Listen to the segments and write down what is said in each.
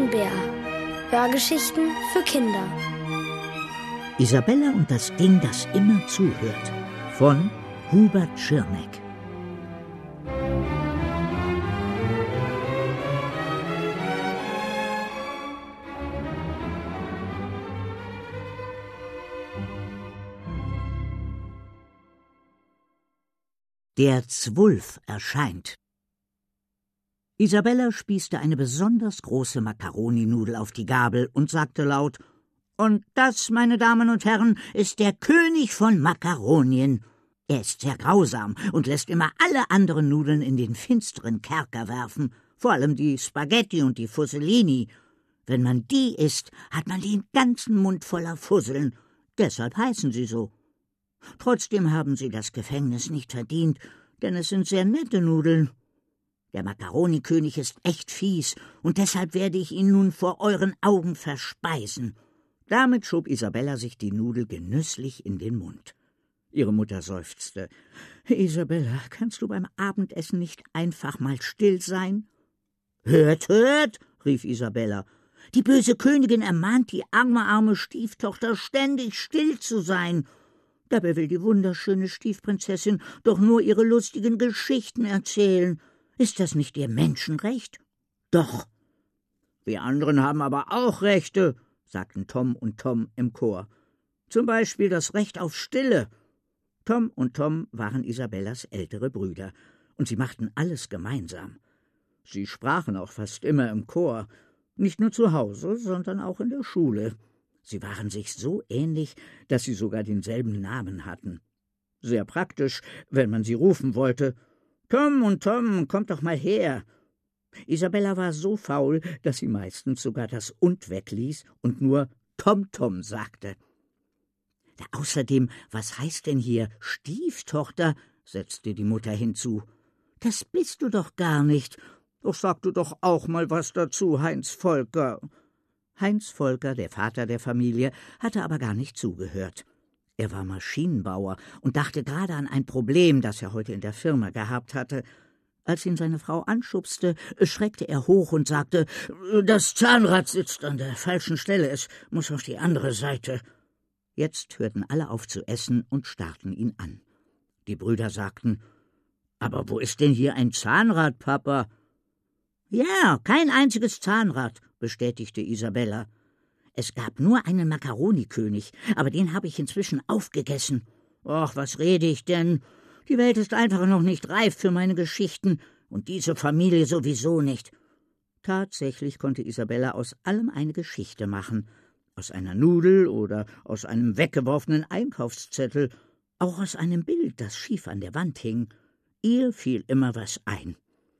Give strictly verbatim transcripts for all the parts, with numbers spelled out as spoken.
ein Bär. Hörgeschichten für Kinder. Isabella und das Ding, das immer zuhört. Von Hubert Schirneck. Der Zwulf erscheint. Isabella spießte eine besonders große Makaroninudel auf die Gabel und sagte laut: »Und das, meine Damen und Herren, ist der König von Makaronien. Er ist sehr grausam und lässt immer alle anderen Nudeln in den finsteren Kerker werfen, vor allem die Spaghetti und die Fussellini. Wenn man die isst, hat man den ganzen Mund voller Fusseln. Deshalb heißen sie so. Trotzdem haben sie das Gefängnis nicht verdient, denn es sind sehr nette Nudeln. Der Makaronikönig ist echt fies, und deshalb werde ich ihn nun vor euren Augen verspeisen.« Damit schob Isabella sich die Nudel genüsslich in den Mund. Ihre Mutter seufzte. »Isabella, kannst du beim Abendessen nicht einfach mal still sein?« »Hört, hört«, rief Isabella. »Die böse Königin ermahnt die arme, arme Stieftochter, ständig still zu sein. Dabei will die wunderschöne Stiefprinzessin doch nur ihre lustigen Geschichten erzählen. Ist das nicht ihr Menschenrecht?« »Doch.« »Wir anderen haben aber auch Rechte«, sagten Tom und Tom im Chor. »Zum Beispiel das Recht auf Stille.« Tom und Tom waren Isabellas ältere Brüder, und sie machten alles gemeinsam. Sie sprachen auch fast immer im Chor, nicht nur zu Hause, sondern auch in der Schule. Sie waren sich so ähnlich, dass sie sogar denselben Namen hatten. Sehr praktisch, wenn man sie rufen wollte. »Tom und Tom, kommt doch mal her!« Isabella war so faul, dass sie meistens sogar das »und« wegließ und nur »Tom, Tom« sagte. »Ja, außerdem, was heißt denn hier Stieftochter?«, setzte die Mutter hinzu. »Das bist du doch gar nicht. Doch sag du doch auch mal was dazu, Heinz Volker.« Heinz Volker, der Vater der Familie, hatte aber gar nicht zugehört. Er war Maschinenbauer und dachte gerade an ein Problem, das er heute in der Firma gehabt hatte. Als ihn seine Frau anschubste, schreckte er hoch und sagte: »Das Zahnrad sitzt an der falschen Stelle, es muss auf die andere Seite.« Jetzt hörten alle auf zu essen und starrten ihn an. Die Brüder sagten: »Aber wo ist denn hier ein Zahnrad, Papa?« »Ja, kein einziges Zahnrad«, bestätigte Isabella. »Es gab nur einen Makaronikönig, aber den habe ich inzwischen aufgegessen. Och, was rede ich denn? Die Welt ist einfach noch nicht reif für meine Geschichten und diese Familie sowieso nicht.« Tatsächlich konnte Isabella aus allem eine Geschichte machen, aus einer Nudel oder aus einem weggeworfenen Einkaufszettel, auch aus einem Bild, das schief an der Wand hing. Ihr fiel immer was ein.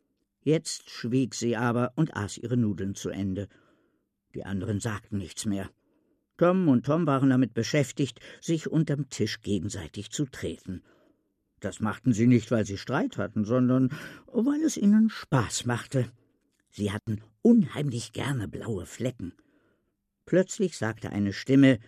Jetzt schwieg sie aber und aß ihre Nudeln zu Ende. Die anderen sagten nichts mehr. Tom und Tom waren damit beschäftigt, sich unterm Tisch gegenseitig zu treten. Das machten sie nicht, weil sie Streit hatten, sondern weil es ihnen Spaß machte. Sie hatten unheimlich gerne blaue Flecken. Plötzlich sagte eine Stimme: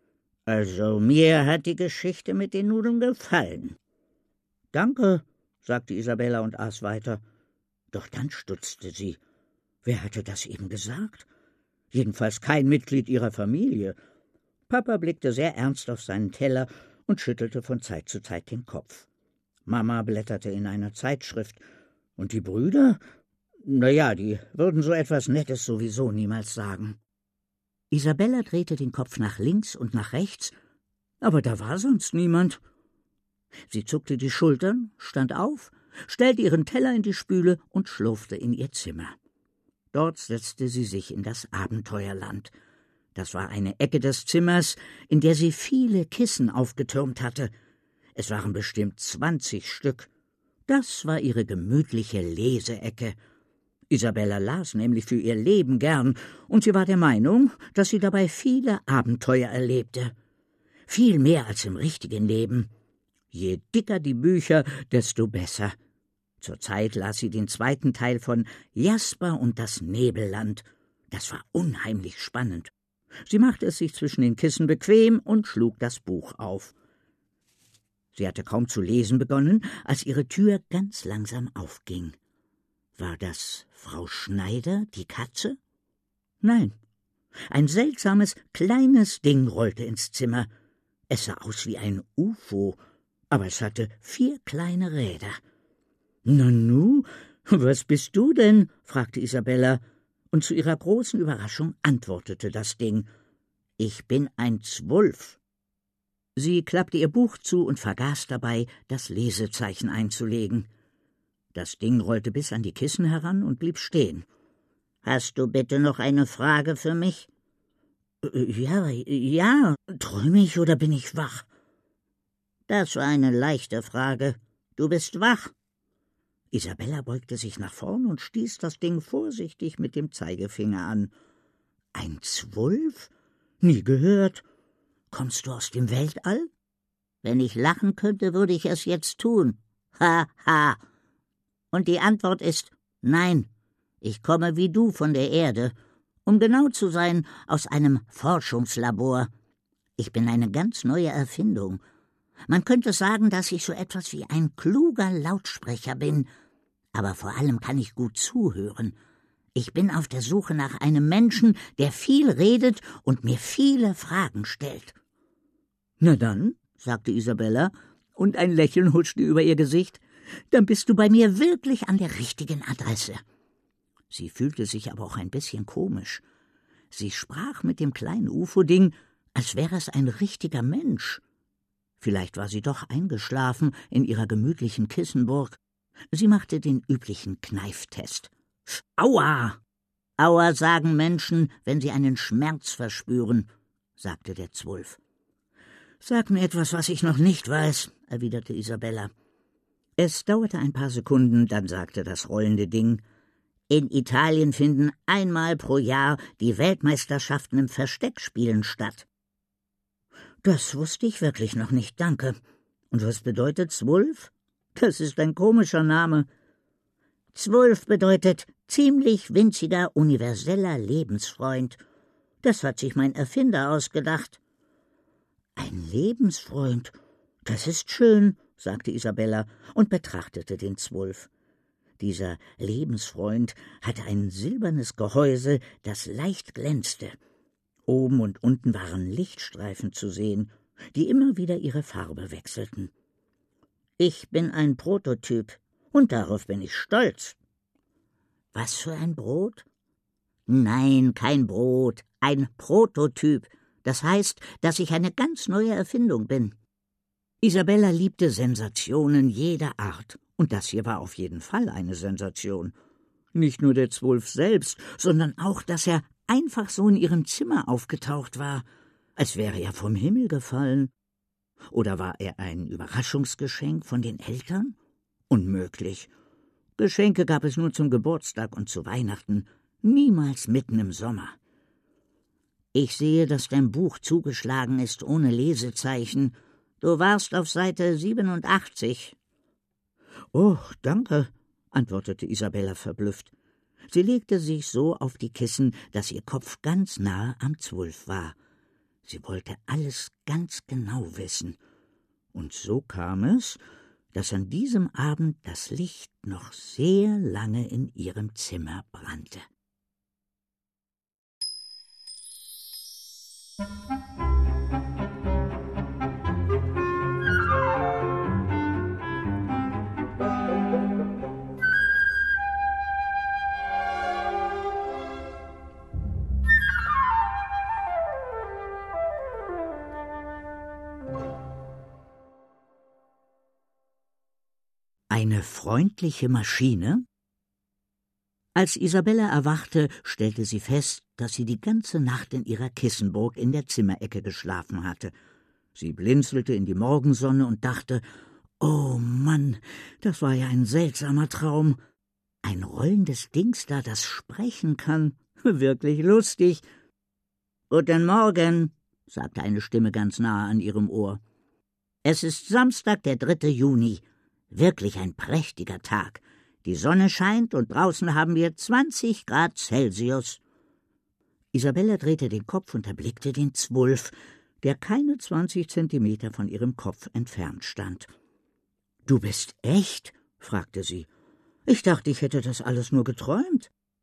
»Also mir hat die Geschichte mit den Nudeln gefallen.« »Danke«, sagte Isabella und aß weiter. Doch dann stutzte sie. Wer hatte das eben gesagt? Jedenfalls kein Mitglied ihrer Familie. Papa blickte sehr ernst auf seinen Teller und schüttelte von Zeit zu Zeit den Kopf. Mama blätterte in einer Zeitschrift. Und die Brüder? Na ja, die würden so etwas Nettes sowieso niemals sagen. Isabella drehte den Kopf nach links und nach rechts, aber da war sonst niemand. Sie zuckte die Schultern, stand auf, stellte ihren Teller in die Spüle und schlurfte in ihr Zimmer. Dort setzte sie sich in das Abenteuerland. Das war eine Ecke des Zimmers, in der sie viele Kissen aufgetürmt hatte. Es waren bestimmt zwanzig Stück. Das war ihre gemütliche Leseecke. Isabella las nämlich für ihr Leben gern, und sie war der Meinung, dass sie dabei viele Abenteuer erlebte. Viel mehr als im richtigen Leben. Je dicker die Bücher, desto besser. Zurzeit las sie den zweiten Teil von »Jasper und das Nebelland«. Das war unheimlich spannend. Sie machte es sich zwischen den Kissen bequem und schlug das Buch auf. Sie hatte kaum zu lesen begonnen, als ihre Tür ganz langsam aufging. War das Frau Schneider, die Katze? Nein, ein seltsames, kleines Ding rollte ins Zimmer. Es sah aus wie ein U F O, aber es hatte vier kleine Räder. »Nanu, was bist du denn?« fragte Isabella, und zu ihrer großen Überraschung antwortete das Ding: »Ich bin ein Zwulf.« Sie klappte ihr Buch zu und vergaß dabei, das Lesezeichen einzulegen. Das Ding rollte bis an die Kissen heran und blieb stehen. »Hast du bitte noch eine Frage für mich?« »Ja, ja, träume ich oder bin ich wach?« »Das war eine leichte Frage. Du bist wach.« Isabella beugte sich nach vorn und stieß das Ding vorsichtig mit dem Zeigefinger an. »Ein Zwulf? Nie gehört. Kommst du aus dem Weltall?« »Wenn ich lachen könnte, würde ich es jetzt tun. Ha, ha. Und die Antwort ist nein. Ich komme wie du von der Erde. Um genau zu sein, aus einem Forschungslabor. Ich bin eine ganz neue Erfindung. Man könnte sagen, dass ich so etwas wie ein kluger Lautsprecher bin. Aber vor allem kann ich gut zuhören. Ich bin auf der Suche nach einem Menschen, der viel redet und mir viele Fragen stellt.« »Na dann«, sagte Isabella, und ein Lächeln huschte über ihr Gesicht, »dann bist du bei mir wirklich an der richtigen Adresse.« Sie fühlte sich aber auch ein bisschen komisch. Sie sprach mit dem kleinen U F O-Ding, als wäre es ein richtiger Mensch. Vielleicht war sie doch eingeschlafen in ihrer gemütlichen Kissenburg. Sie machte den üblichen Kneiftest. »Aua! Aua sagen Menschen, wenn sie einen Schmerz verspüren«, sagte der Zwulf. »Sag mir etwas, was ich noch nicht weiß«, erwiderte Isabella. Es dauerte ein paar Sekunden, dann sagte das rollende Ding: »In Italien finden einmal pro Jahr die Weltmeisterschaften im Versteckspielen statt.« »Das wusste ich wirklich noch nicht, danke. Und was bedeutet Zwulf? Das ist ein komischer Name.« »Zwulf bedeutet ziemlich winziger, universeller Lebensfreund. Das hat sich mein Erfinder ausgedacht.« »Ein Lebensfreund, das ist schön«, sagte Isabella und betrachtete den Zwulf. Dieser Lebensfreund hatte ein silbernes Gehäuse, das leicht glänzte. Oben und unten waren Lichtstreifen zu sehen, die immer wieder ihre Farbe wechselten. »Ich bin ein Prototyp, und darauf bin ich stolz.« »Was für ein Brot?« »Nein, kein Brot, ein Prototyp. Das heißt, dass ich eine ganz neue Erfindung bin.« Isabella liebte Sensationen jeder Art, und das hier war auf jeden Fall eine Sensation. Nicht nur der Zwulf selbst, sondern auch, dass er einfach so in ihrem Zimmer aufgetaucht war, als wäre er vom Himmel gefallen. Oder war er ein Überraschungsgeschenk von den Eltern? Unmöglich. Geschenke gab es nur zum Geburtstag und zu Weihnachten, niemals mitten im Sommer. »Ich sehe, dass dein Buch zugeschlagen ist ohne Lesezeichen. Du warst auf Seite siebenundachtzig.« »Oh, danke«, antwortete Isabella verblüfft. Sie legte sich so auf die Kissen, dass ihr Kopf ganz nahe am Zwulf war. Sie wollte alles ganz genau wissen. Und so kam es, dass an diesem Abend das Licht noch sehr lange in ihrem Zimmer brannte. Eine freundliche Maschine? Als Isabella erwachte, stellte sie fest, dass sie die ganze Nacht in ihrer Kissenburg in der Zimmerecke geschlafen hatte. Sie blinzelte in die Morgensonne und dachte, »Oh Mann, das war ja ein seltsamer Traum. Ein rollendes Dings da, das sprechen kann. Wirklich lustig.« »Guten Morgen«, sagte eine Stimme ganz nahe an ihrem Ohr. »Es ist Samstag, der dritte Juni. Wirklich ein prächtiger Tag. Die Sonne scheint und draußen haben wir zwanzig Grad Celsius.« Isabella drehte den Kopf und erblickte den Zwulf, der keine zwanzig Zentimeter von ihrem Kopf entfernt stand. »Du bist echt?« fragte sie. »Ich dachte, ich hätte das alles nur geträumt.«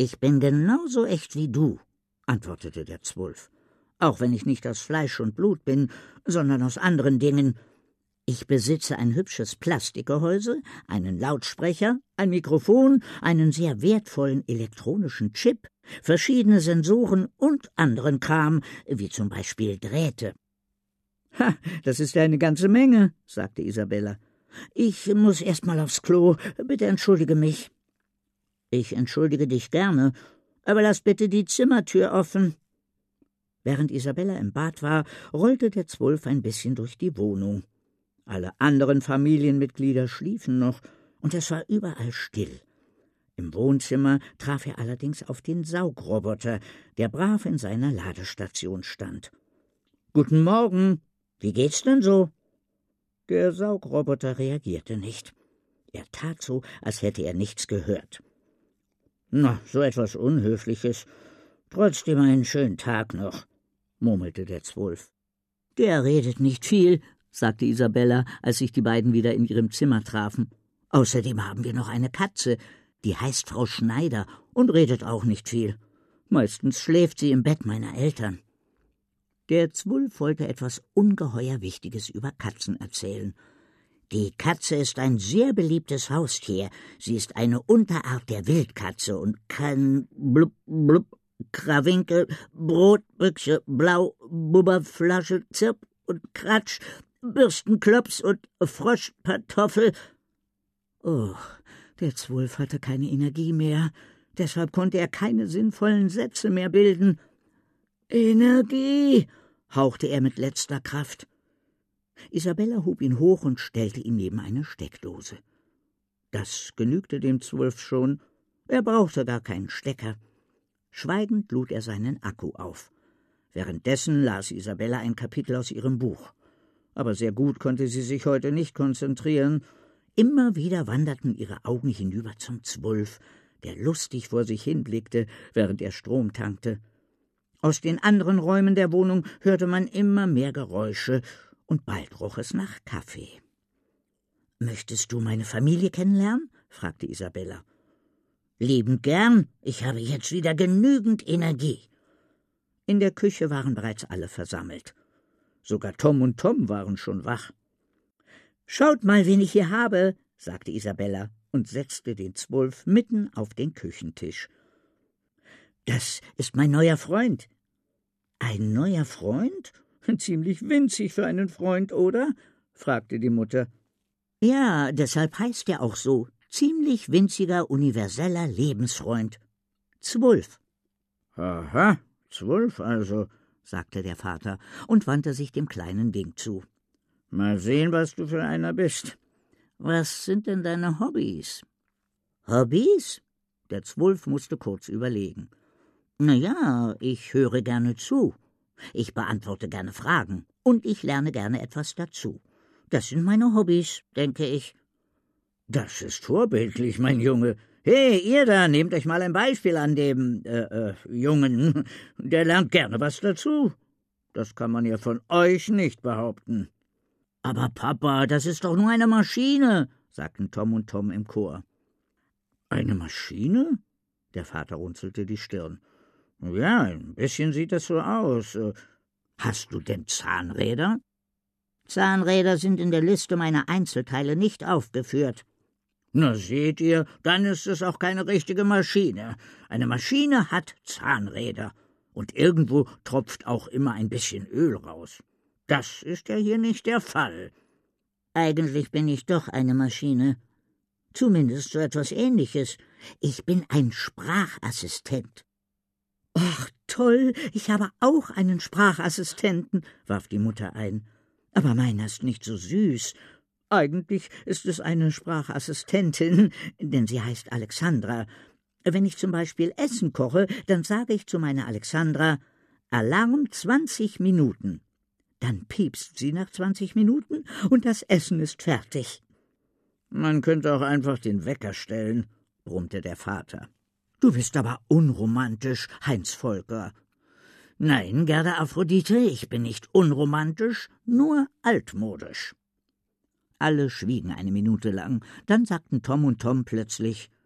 »Ich bin genauso echt wie du«, antwortete der Zwulf, »auch wenn ich nicht aus Fleisch und Blut bin, sondern aus anderen Dingen. Ich besitze ein hübsches Plastikgehäuse, einen Lautsprecher, ein Mikrofon, einen sehr wertvollen elektronischen Chip, verschiedene Sensoren und anderen Kram, wie zum Beispiel Drähte.« »Ha, das ist ja eine ganze Menge«, sagte Isabella. »Ich muss erst mal aufs Klo. Bitte entschuldige mich.« »Ich entschuldige dich gerne, aber lass bitte die Zimmertür offen.« Während Isabella im Bad war, rollte der Zwulf ein bisschen durch die Wohnung. Alle anderen Familienmitglieder schliefen noch, und es war überall still. Im Wohnzimmer traf er allerdings auf den Saugroboter, der brav in seiner Ladestation stand. »Guten Morgen, wie geht's denn so?« Der Saugroboter reagierte nicht. Er tat so, als hätte er nichts gehört. »Na, so etwas Unhöfliches. Trotzdem einen schönen Tag noch«, murmelte der Zwulf. »Der redet nicht viel«, sagte Isabella, als sich die beiden wieder in ihrem Zimmer trafen. »Außerdem haben wir noch eine Katze, die heißt Frau Schneider und redet auch nicht viel. Meistens schläft sie im Bett meiner Eltern.« Der Zwulf wollte etwas ungeheuer Wichtiges über Katzen erzählen. »Die Katze ist ein sehr beliebtes Haustier. Sie ist eine Unterart der Wildkatze und kann blub, blub, Krawinkel, Brotbüchse, Blau, Bubberflasche, Zirp und Kratsch, Bürstenklops und Froschpantoffel.« Oh, der Zwulf hatte keine Energie mehr. Deshalb konnte er keine sinnvollen Sätze mehr bilden. »Energie«, hauchte er mit letzter Kraft. Isabella hob ihn hoch und stellte ihn neben eine Steckdose. Das genügte dem Zwulf schon. Er brauchte gar keinen Stecker. Schweigend lud er seinen Akku auf. Währenddessen las Isabella ein Kapitel aus ihrem Buch. Aber sehr gut konnte sie sich heute nicht konzentrieren. Immer wieder wanderten ihre Augen hinüber zum Zwulf, der lustig vor sich hinblickte, während er Strom tankte. Aus den anderen Räumen der Wohnung hörte man immer mehr Geräusche, und bald roch es nach Kaffee. »Möchtest du meine Familie kennenlernen?« fragte Isabella. »Liebend gern. Ich habe jetzt wieder genügend Energie.« In der Küche waren bereits alle versammelt. Sogar Tom und Tom waren schon wach. »Schaut mal, wen ich hier habe«, sagte Isabella und setzte den Zwulf mitten auf den Küchentisch. »Das ist mein neuer Freund.« »Ein neuer Freund? Ziemlich winzig für einen Freund, oder?« fragte die Mutter. »Ja, deshalb heißt er auch so. Ziemlich winziger, universeller Lebensfreund. Zwulf.« »Aha, Zwulf also«, sagte der Vater und wandte sich dem kleinen Ding zu. »Mal sehen, was du für einer bist. Was sind denn deine Hobbys?« »Hobbys?« Der Zwulf musste kurz überlegen. »Na ja, ich höre gerne zu. Ich beantworte gerne Fragen und ich lerne gerne etwas dazu. Das sind meine Hobbys, denke ich.« »Das ist vorbildlich, mein Junge. Hey, ihr da, nehmt euch mal ein Beispiel an dem, äh, äh, Jungen. Der lernt gerne was dazu. Das kann man ja von euch nicht behaupten.« »Aber Papa, das ist doch nur eine Maschine«, sagten Tom und Tom im Chor. »Eine Maschine?« Der Vater runzelte die Stirn. »Ja, ein bisschen sieht das so aus. Hast du denn Zahnräder?« »Zahnräder sind in der Liste meiner Einzelteile nicht aufgeführt.« »Na, seht ihr, dann ist es auch keine richtige Maschine. Eine Maschine hat Zahnräder. Und irgendwo tropft auch immer ein bisschen Öl raus. Das ist ja hier nicht der Fall.« »Eigentlich bin ich doch eine Maschine. Zumindest so etwas Ähnliches. Ich bin ein Sprachassistent.« »Ach, toll, ich habe auch einen Sprachassistenten«, warf die Mutter ein. »Aber meiner ist nicht so süß. Eigentlich ist es eine Sprachassistentin, denn sie heißt Alexandra. Wenn ich zum Beispiel Essen koche, dann sage ich zu meiner Alexandra, »Alarm zwanzig Minuten«. Dann piepst sie nach zwanzig Minuten und das Essen ist fertig.« »Man könnte auch einfach den Wecker stellen«, brummte der Vater. »Du bist aber unromantisch, Heinz Volker.« »Nein, Gerda Aphrodite, ich bin nicht unromantisch, nur altmodisch.« Alle schwiegen eine Minute lang, dann sagten Tom und Tom plötzlich,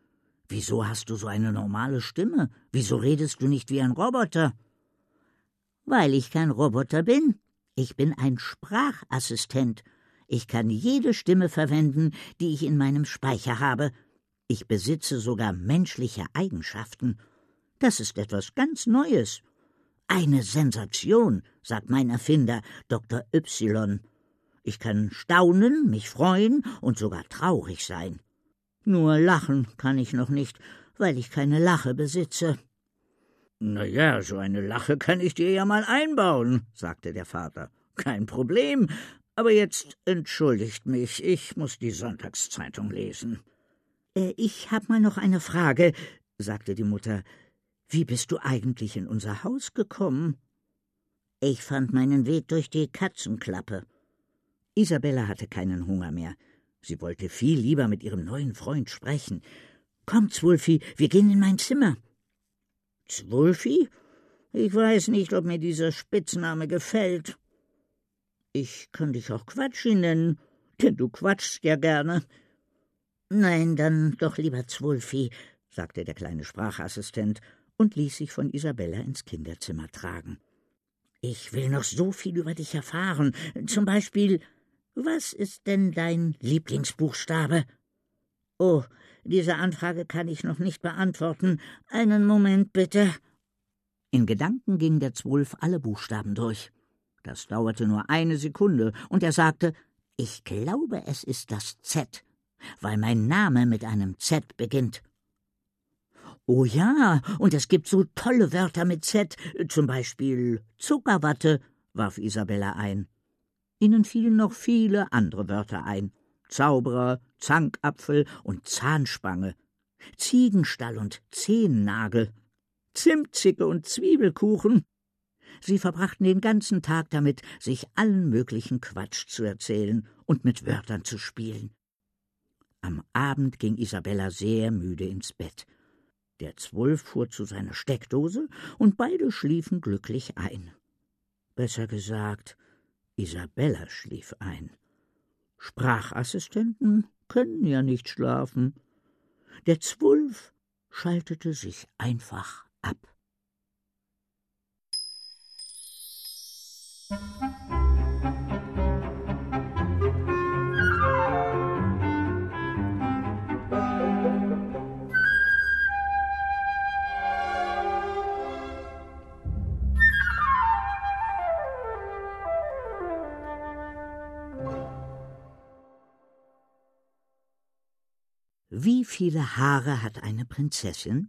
»Wieso hast du so eine normale Stimme? Wieso redest du nicht wie ein Roboter?« »Weil ich kein Roboter bin. Ich bin ein Sprachassistent. Ich kann jede Stimme verwenden, die ich in meinem Speicher habe. Ich besitze sogar menschliche Eigenschaften. Das ist etwas ganz Neues. Eine Sensation«, sagt mein Erfinder, Doktor Y. »Ich kann staunen, mich freuen und sogar traurig sein. Nur lachen kann ich noch nicht, weil ich keine Lache besitze.« »Na ja, so eine Lache kann ich dir ja mal einbauen«, sagte der Vater. »Kein Problem, aber jetzt entschuldigt mich, ich muss die Sonntagszeitung lesen.« äh, »Ich hab mal noch eine Frage«, sagte die Mutter. »Wie bist du eigentlich in unser Haus gekommen?« »Ich fand meinen Weg durch die Katzenklappe.« Isabella hatte keinen Hunger mehr. Sie wollte viel lieber mit ihrem neuen Freund sprechen. »Komm, Zwulfi, wir gehen in mein Zimmer.« »Zwulfi? Ich weiß nicht, ob mir dieser Spitzname gefällt.« »Ich kann dich auch Quatschi nennen, denn du quatschst ja gerne.« »Nein, dann doch lieber Zwulfi«, sagte der kleine Sprachassistent und ließ sich von Isabella ins Kinderzimmer tragen. »Ich will noch so viel über dich erfahren. Zum Beispiel, was ist denn dein Lieblingsbuchstabe?« »Oh, diese Anfrage kann ich noch nicht beantworten. Einen Moment bitte.« In Gedanken ging der Zwulf alle Buchstaben durch. Das dauerte nur eine Sekunde, und er sagte, »Ich glaube, es ist das Z, weil mein Name mit einem Z beginnt.« »Oh ja, und es gibt so tolle Wörter mit Z, zum Beispiel Zuckerwatte«, warf Isabella ein. Ihnen fielen noch viele andere Wörter ein. Zauberer, Zankapfel und Zahnspange, Ziegenstall und Zehennagel, Zimtzicke und Zwiebelkuchen. Sie verbrachten den ganzen Tag damit, sich allen möglichen Quatsch zu erzählen und mit Wörtern zu spielen. Am Abend ging Isabella sehr müde ins Bett. Der Zwulf fuhr zu seiner Steckdose, und beide schliefen glücklich ein. Besser gesagt, Isabella schlief ein. Sprachassistenten können ja nicht schlafen. Der Zwulf schaltete sich einfach ab. Wie viele Haare hat eine Prinzessin?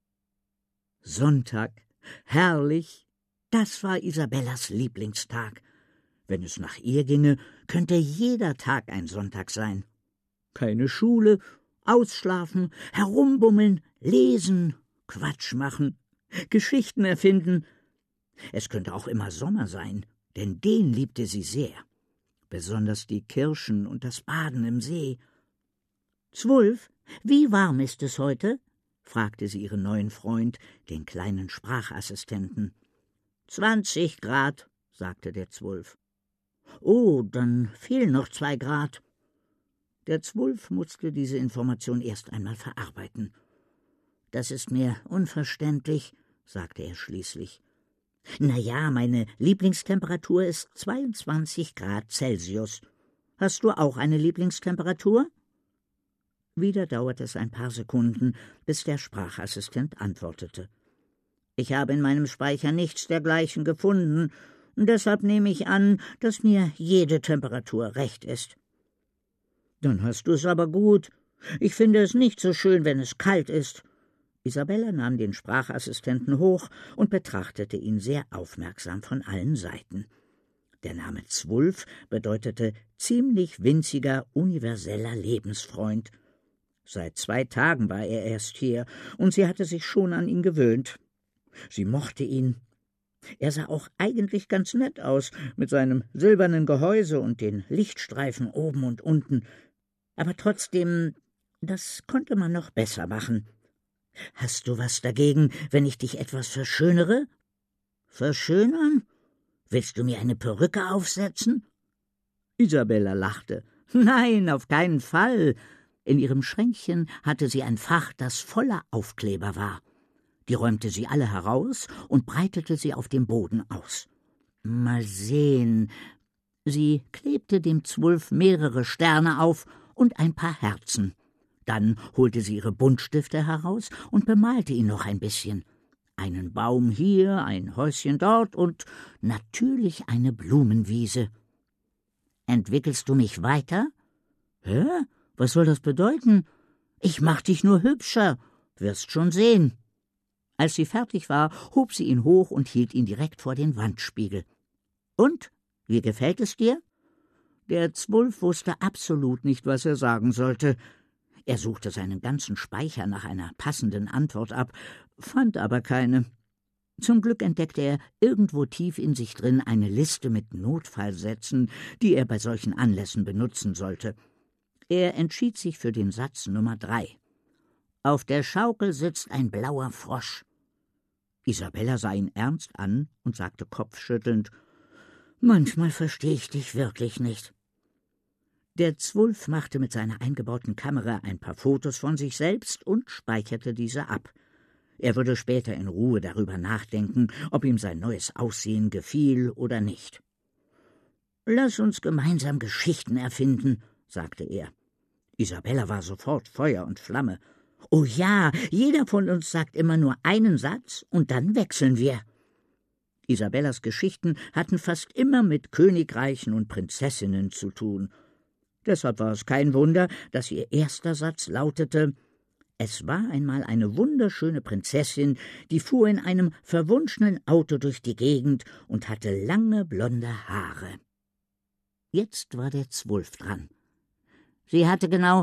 Sonntag, herrlich, das war Isabellas Lieblingstag. Wenn es nach ihr ginge, könnte jeder Tag ein Sonntag sein. Keine Schule, ausschlafen, herumbummeln, lesen, Quatsch machen, Geschichten erfinden. Es könnte auch immer Sommer sein, denn den liebte sie sehr. Besonders die Kirschen und das Baden im See. »Zwulf, wie warm ist es heute?« fragte sie ihren neuen Freund, den kleinen Sprachassistenten. »Zwanzig Grad«, sagte der Zwulf. »Oh, dann fehlen noch zwei Grad.« Der Zwulf musste diese Information erst einmal verarbeiten. »Das ist mir unverständlich«, sagte er schließlich. »Na ja, meine Lieblingstemperatur ist zweiundzwanzig Grad Celsius. Hast du auch eine Lieblingstemperatur?« Wieder dauerte es ein paar Sekunden, bis der Sprachassistent antwortete. »Ich habe in meinem Speicher nichts dergleichen gefunden, deshalb nehme ich an, dass mir jede Temperatur recht ist.« »Dann hast du es aber gut. Ich finde es nicht so schön, wenn es kalt ist.« Isabella nahm den Sprachassistenten hoch und betrachtete ihn sehr aufmerksam von allen Seiten. Der Name Zwulf bedeutete ziemlich winziger, universeller Lebensfreund. Seit zwei Tagen war er erst hier, und sie hatte sich schon an ihn gewöhnt. Sie mochte ihn. Er sah auch eigentlich ganz nett aus, mit seinem silbernen Gehäuse und den Lichtstreifen oben und unten. Aber trotzdem, das konnte man noch besser machen. »Hast du was dagegen, wenn ich dich etwas verschönere?« »Verschönern? Willst du mir eine Perücke aufsetzen?« Isabella lachte. »Nein, auf keinen Fall. In ihrem Schränkchen hatte sie ein Fach, das voller Aufkleber war. Die räumte sie alle heraus und breitete sie auf dem Boden aus. Mal sehen. Sie klebte dem Zwulf mehrere Sterne auf und ein paar Herzen. Dann holte sie ihre Buntstifte heraus und bemalte ihn noch ein bisschen. Einen Baum hier, ein Häuschen dort und natürlich eine Blumenwiese. »Entwickelst du mich weiter?« »Hä? Was soll das bedeuten?« »Ich mach dich nur hübscher. Wirst schon sehen.« Als sie fertig war, hob sie ihn hoch und hielt ihn direkt vor den Wandspiegel. »Und? Wie gefällt es dir?« Der Zwulf wusste absolut nicht, was er sagen sollte. Er suchte seinen ganzen Speicher nach einer passenden Antwort ab, fand aber keine. Zum Glück entdeckte er irgendwo tief in sich drin eine Liste mit Notfallsätzen, die er bei solchen Anlässen benutzen sollte. Er entschied sich für den Satz Nummer drei. »Auf der Schaukel sitzt ein blauer Frosch.« Isabella sah ihn ernst an und sagte kopfschüttelnd, »Manchmal verstehe ich dich wirklich nicht.« Der Zwulf machte mit seiner eingebauten Kamera ein paar Fotos von sich selbst und speicherte diese ab. Er würde später in Ruhe darüber nachdenken, ob ihm sein neues Aussehen gefiel oder nicht. »Lass uns gemeinsam Geschichten erfinden«, sagte er. Isabella war sofort Feuer und Flamme. »Oh ja, jeder von uns sagt immer nur einen Satz, und dann wechseln wir.« Isabellas Geschichten hatten fast immer mit Königreichen und Prinzessinnen zu tun. Deshalb war es kein Wunder, dass ihr erster Satz lautete: »Es war einmal eine wunderschöne Prinzessin, die fuhr in einem verwunschenen Auto durch die Gegend und hatte lange blonde Haare.« Jetzt war der Zwulf dran. »Sie hatte genau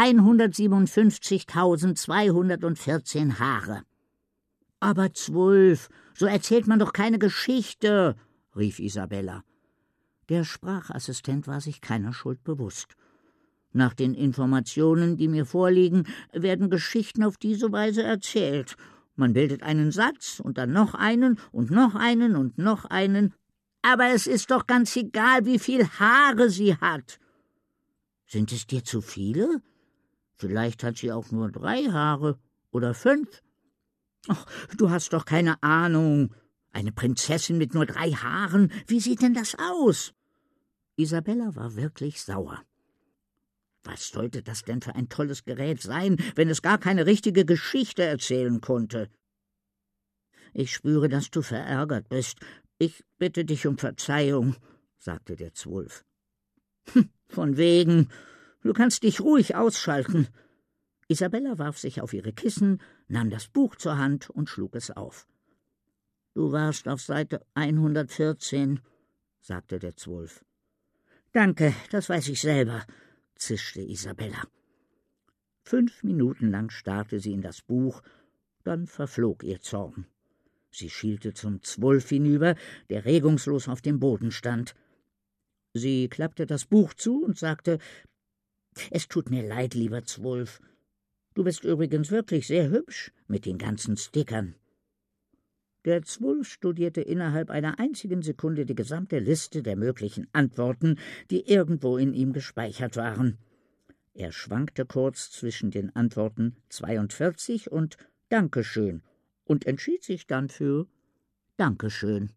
hundertsiebenundfünfzigtausendzweihundertvierzehn Haare.« »Aber Zwulf, so erzählt man doch keine Geschichte«, rief Isabella. Der Sprachassistent war sich keiner Schuld bewusst. »Nach den Informationen, die mir vorliegen, werden Geschichten auf diese Weise erzählt. Man bildet einen Satz und dann noch einen und noch einen und noch einen. Aber es ist doch ganz egal, wie viel Haare sie hat.« »Sind es dir zu viele? Vielleicht hat sie auch nur drei Haare oder fünf.« »Ach, du hast doch keine Ahnung. Eine Prinzessin mit nur drei Haaren, wie sieht denn das aus?« Isabella war wirklich sauer. Was sollte das denn für ein tolles Gerät sein, wenn es gar keine richtige Geschichte erzählen konnte? »Ich spüre, dass du verärgert bist. Ich bitte dich um Verzeihung«, sagte der Zwulf. »Hm, von wegen. Du kannst dich ruhig ausschalten.« Isabella warf sich auf ihre Kissen, nahm das Buch zur Hand und schlug es auf. »Du warst auf Seite hundertvierzehn«, sagte der Zwulf. »Danke, das weiß ich selber«, zischte Isabella. Fünf Minuten lang starrte sie in das Buch, dann verflog ihr Zorn. Sie schielte zum Zwulf hinüber, der regungslos auf dem Boden stand. Sie klappte das Buch zu und sagte: »Es tut mir leid, lieber Zwulf. Du bist übrigens wirklich sehr hübsch mit den ganzen Stickern.« Der Zwulf studierte innerhalb einer einzigen Sekunde die gesamte Liste der möglichen Antworten, die irgendwo in ihm gespeichert waren. Er schwankte kurz zwischen den Antworten zweiundvierzig und Dankeschön und entschied sich dann für Dankeschön.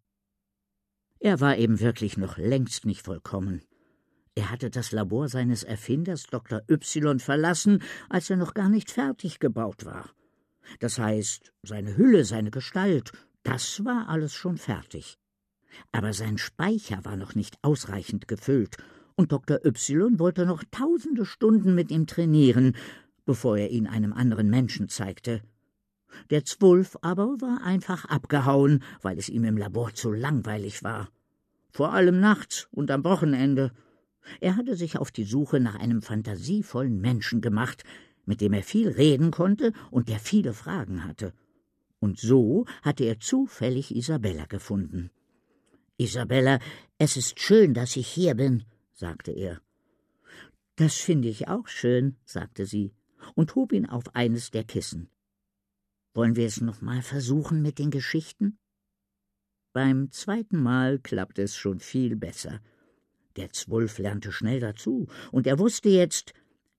Er war eben wirklich noch längst nicht vollkommen. Er hatte das Labor seines Erfinders Doktor Y verlassen, als er noch gar nicht fertig gebaut war. Das heißt, seine Hülle, seine Gestalt, das war alles schon fertig. Aber sein Speicher war noch nicht ausreichend gefüllt, und Doktor Y wollte noch tausende Stunden mit ihm trainieren, bevor er ihn einem anderen Menschen zeigte. Der Zwulf aber war einfach abgehauen, weil es ihm im Labor zu langweilig war. Vor allem nachts und am Wochenende. Er hatte sich auf die Suche nach einem fantasievollen Menschen gemacht, mit dem er viel reden konnte und der viele Fragen hatte. Und so hatte er zufällig Isabella gefunden. »Isabella, es ist schön, dass ich hier bin«, sagte er. »Das finde ich auch schön«, sagte sie und hob ihn auf eines der Kissen. »Wollen wir es noch mal versuchen mit den Geschichten?« Beim zweiten Mal klappte es schon viel besser. Der Zwulf lernte schnell dazu, und er wusste jetzt,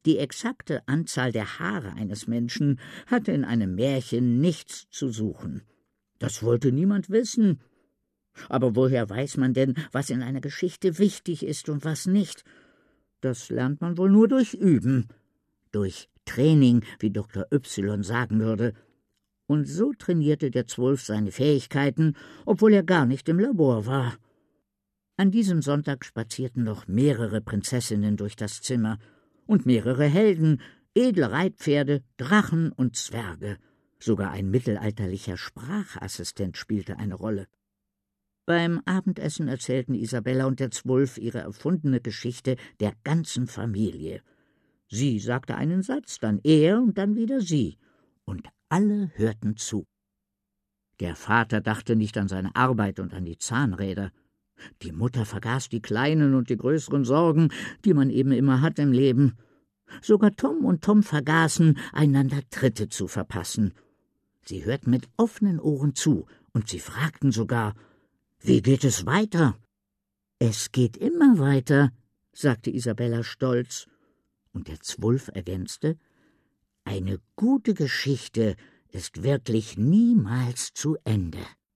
Die exakte Anzahl der Haare eines Menschen hatte in einem Märchen nichts zu suchen. Das wollte niemand wissen. Aber woher weiß man denn, was in einer Geschichte wichtig ist und was nicht? Das lernt man wohl nur durch Üben, durch Training, wie Doktor Y sagen würde. Und so trainierte der Zwölf seine Fähigkeiten, obwohl er gar nicht im Labor war. An diesem Sonntag spazierten noch mehrere Prinzessinnen durch das Zimmer und mehrere Helden, edle Reitpferde, Drachen und Zwerge. Sogar ein mittelalterlicher Sprachassistent spielte eine Rolle. Beim Abendessen erzählten Isabella und der Zwölf ihre erfundene Geschichte der ganzen Familie. Sie sagte einen Satz, dann er und dann wieder sie, und alle hörten zu. Der Vater dachte nicht an seine Arbeit und an die Zahnräder. Die Mutter vergaß die kleinen und die größeren Sorgen, die man eben immer hat im Leben. Sogar Tom und Tom vergaßen, einander Tritte zu verpassen. Sie hörten mit offenen Ohren zu, und sie fragten sogar, »Wie geht es weiter?« »Es geht immer weiter«, sagte Isabella stolz, und der Zwölf ergänzte, »Eine gute Geschichte ist wirklich niemals zu Ende.«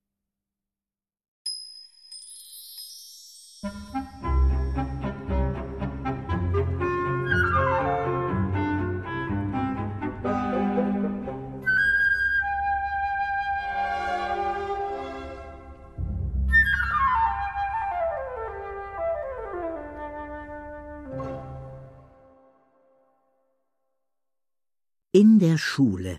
In der Schule.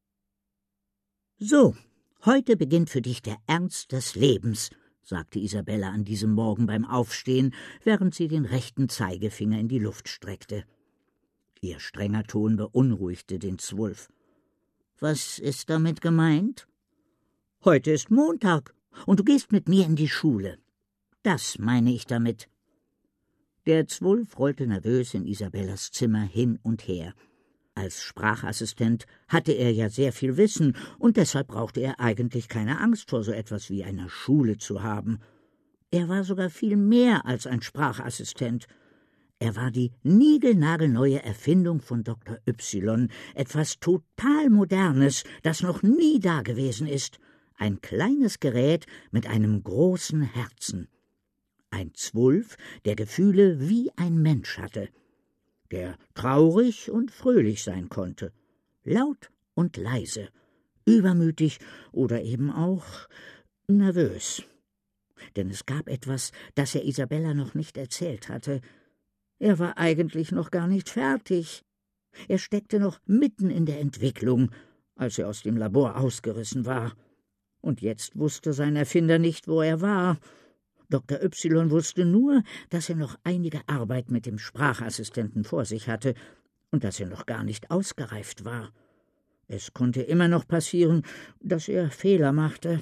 »So, heute beginnt für dich der Ernst des Lebens«, sagte Isabella an diesem Morgen beim Aufstehen, während sie den rechten Zeigefinger in die Luft streckte. Ihr strenger Ton beunruhigte den Zwölf. »Was ist damit gemeint?« »Heute ist Montag, und du gehst mit mir in die Schule. Das meine ich damit.« Der Zwölf rollte nervös in Isabellas Zimmer hin und her. Als Sprachassistent hatte er ja sehr viel Wissen, und deshalb brauchte er eigentlich keine Angst vor so etwas wie einer Schule zu haben. Er war sogar viel mehr als ein Sprachassistent. Er war die niegelnagelneue Erfindung von Doktor Y, etwas total Modernes, das noch nie dagewesen ist, ein kleines Gerät mit einem großen Herzen. Ein Zwölf, der Gefühle wie ein Mensch hatte, der traurig und fröhlich sein konnte, laut und leise, übermütig oder eben auch nervös. Denn es gab etwas, das er Isabella noch nicht erzählt hatte. Er war eigentlich noch gar nicht fertig. Er steckte noch mitten in der Entwicklung, als er aus dem Labor ausgerissen war. Und jetzt wusste sein Erfinder nicht, wo er war. Doktor Y wusste nur, dass er noch einige Arbeit mit dem Sprachassistenten vor sich hatte und dass er noch gar nicht ausgereift war. Es konnte immer noch passieren, dass er Fehler machte.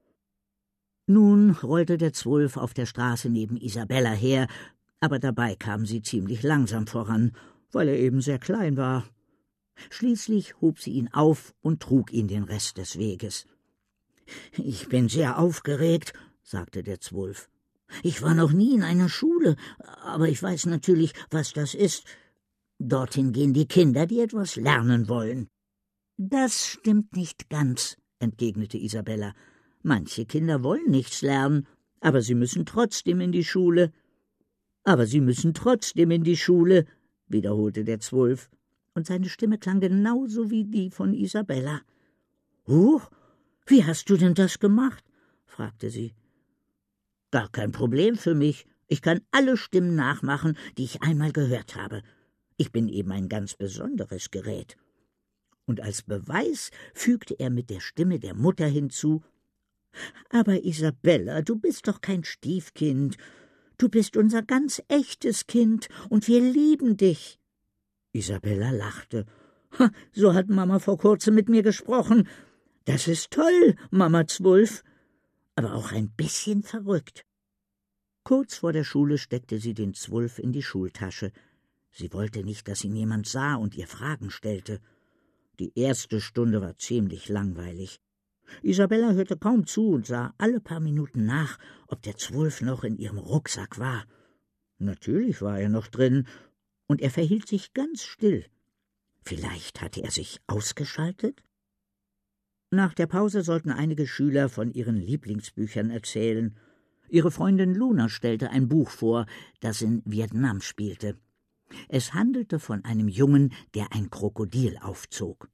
Nun rollte der Zwölf auf der Straße neben Isabella her, aber dabei kam sie ziemlich langsam voran, weil er eben sehr klein war. Schließlich hob sie ihn auf und trug ihn den Rest des Weges. »Ich bin sehr aufgeregt«, sagte der Zwölf. »Ich war noch nie in einer Schule, aber ich weiß natürlich, was das ist. Dorthin gehen die Kinder, die etwas lernen wollen.« »Das stimmt nicht ganz«, entgegnete Isabella. »Manche Kinder wollen nichts lernen, aber sie müssen trotzdem in die Schule.« »Aber sie müssen trotzdem in die Schule«, wiederholte der Zwölf, und seine Stimme klang genauso wie die von Isabella. »Huch, wie hast du denn das gemacht?« fragte sie. »Gar kein Problem für mich. Ich kann alle Stimmen nachmachen, die ich einmal gehört habe. Ich bin eben ein ganz besonderes Gerät.« Und als Beweis fügte er mit der Stimme der Mutter hinzu, »Aber Isabella, du bist doch kein Stiefkind. Du bist unser ganz echtes Kind, und wir lieben dich.« Isabella lachte. »Ha, so hat Mama vor kurzem mit mir gesprochen. Das ist toll, Mama Zwölf, aber auch ein bisschen verrückt.« Kurz vor der Schule steckte sie den Zwölf in die Schultasche. Sie wollte nicht, dass ihn jemand sah und ihr Fragen stellte. Die erste Stunde war ziemlich langweilig. Isabella hörte kaum zu und sah alle paar Minuten nach, ob der Zwölf noch in ihrem Rucksack war. Natürlich war er noch drin, und er verhielt sich ganz still. Vielleicht hatte er sich ausgeschaltet? Nach der Pause sollten einige Schüler von ihren Lieblingsbüchern erzählen. Ihre Freundin Luna stellte ein Buch vor, das in Vietnam spielte. Es handelte von einem Jungen, der ein Krokodil aufzog.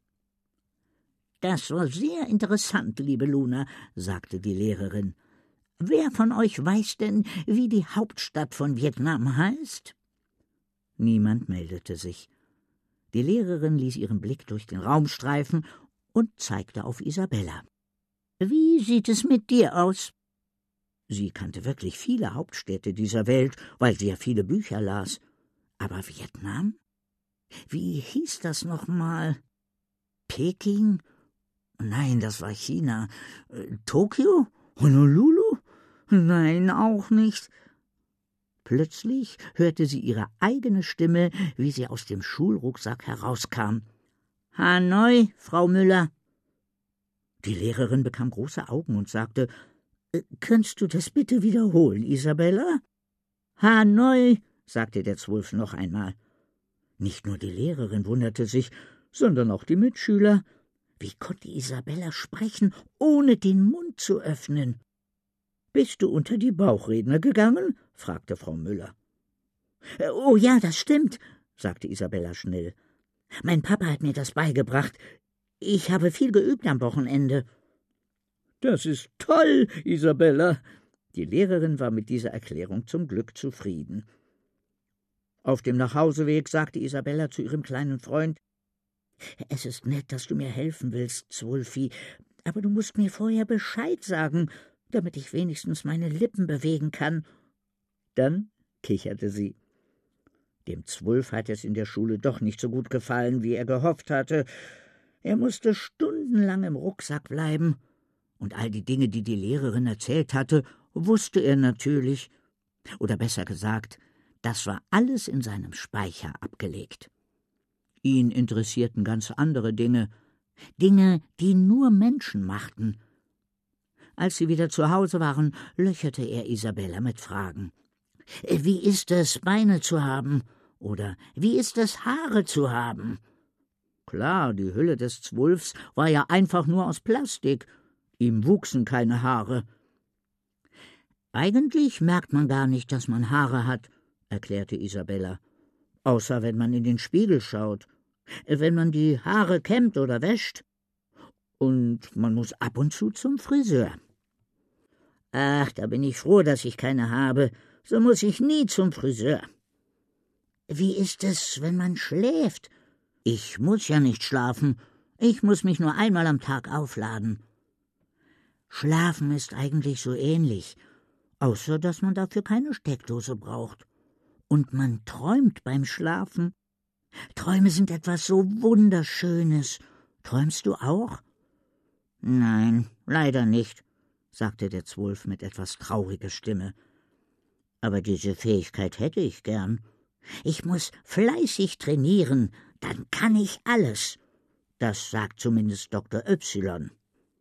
»Das war sehr interessant, liebe Luna«, sagte die Lehrerin. »Wer von euch weiß denn, wie die Hauptstadt von Vietnam heißt?« Niemand meldete sich. Die Lehrerin ließ ihren Blick durch den Raum streifen und zeigte auf Isabella. »Wie sieht es mit dir aus?« Sie kannte wirklich viele Hauptstädte dieser Welt, weil sie ja viele Bücher las. Aber Vietnam? Wie hieß das nochmal? Peking? Nein, das war China. Äh, Tokio? Honolulu? Nein, auch nicht. Plötzlich hörte sie ihre eigene Stimme, wie sie aus dem Schulrucksack herauskam. »Hanoi, Frau Müller.« Die Lehrerin bekam große Augen und sagte, »Kannst du das bitte wiederholen, Isabella?« »Hanoi«, sagte der Zwölf noch einmal. Nicht nur die Lehrerin wunderte sich, sondern auch die Mitschüler. Wie konnte Isabella sprechen, ohne den Mund zu öffnen? »Bist du unter die Bauchredner gegangen?« fragte Frau Müller. »Oh ja, das stimmt«, sagte Isabella schnell. »Mein Papa hat mir das beigebracht. Ich habe viel geübt am Wochenende.« »Das ist toll, Isabella!« Die Lehrerin war mit dieser Erklärung zum Glück zufrieden. Auf dem Nachhauseweg sagte Isabella zu ihrem kleinen Freund, »Es ist nett, dass du mir helfen willst, Zwölfi, aber du musst mir vorher Bescheid sagen, damit ich wenigstens meine Lippen bewegen kann.« Dann kicherte sie. Dem Zwölf hatte es in der Schule doch nicht so gut gefallen, wie er gehofft hatte. Er musste stundenlang im Rucksack bleiben, und all die Dinge, die die Lehrerin erzählt hatte, wusste er natürlich. Oder besser gesagt, das war alles in seinem Speicher abgelegt. Ihn interessierten ganz andere Dinge, Dinge, die nur Menschen machten. Als sie wieder zu Hause waren, löcherte er Isabella mit Fragen. »Wie ist es, Beine zu haben?« oder »Wie ist es, Haare zu haben?« Klar, die Hülle des Zwölfs war ja einfach nur aus Plastik. Ihm wuchsen keine Haare. »Eigentlich merkt man gar nicht, dass man Haare hat«, erklärte Isabella. »Außer wenn man in den Spiegel schaut, wenn man die Haare kämmt oder wäscht. Und man muss ab und zu zum Friseur.« »Ach, da bin ich froh, dass ich keine habe. So muss ich nie zum Friseur.« »Wie ist es, wenn man schläft?« »Ich muss ja nicht schlafen. Ich muss mich nur einmal am Tag aufladen.« Schlafen ist eigentlich so ähnlich, außer dass man dafür keine Steckdose braucht. Und man träumt beim Schlafen. Träume sind etwas so Wunderschönes. Träumst du auch?« »Nein, leider nicht«, sagte der Zwölf mit etwas trauriger Stimme. »Aber diese Fähigkeit hätte ich gern. Ich muss fleißig trainieren, dann kann ich alles. Das sagt zumindest Doktor Ypsilon.«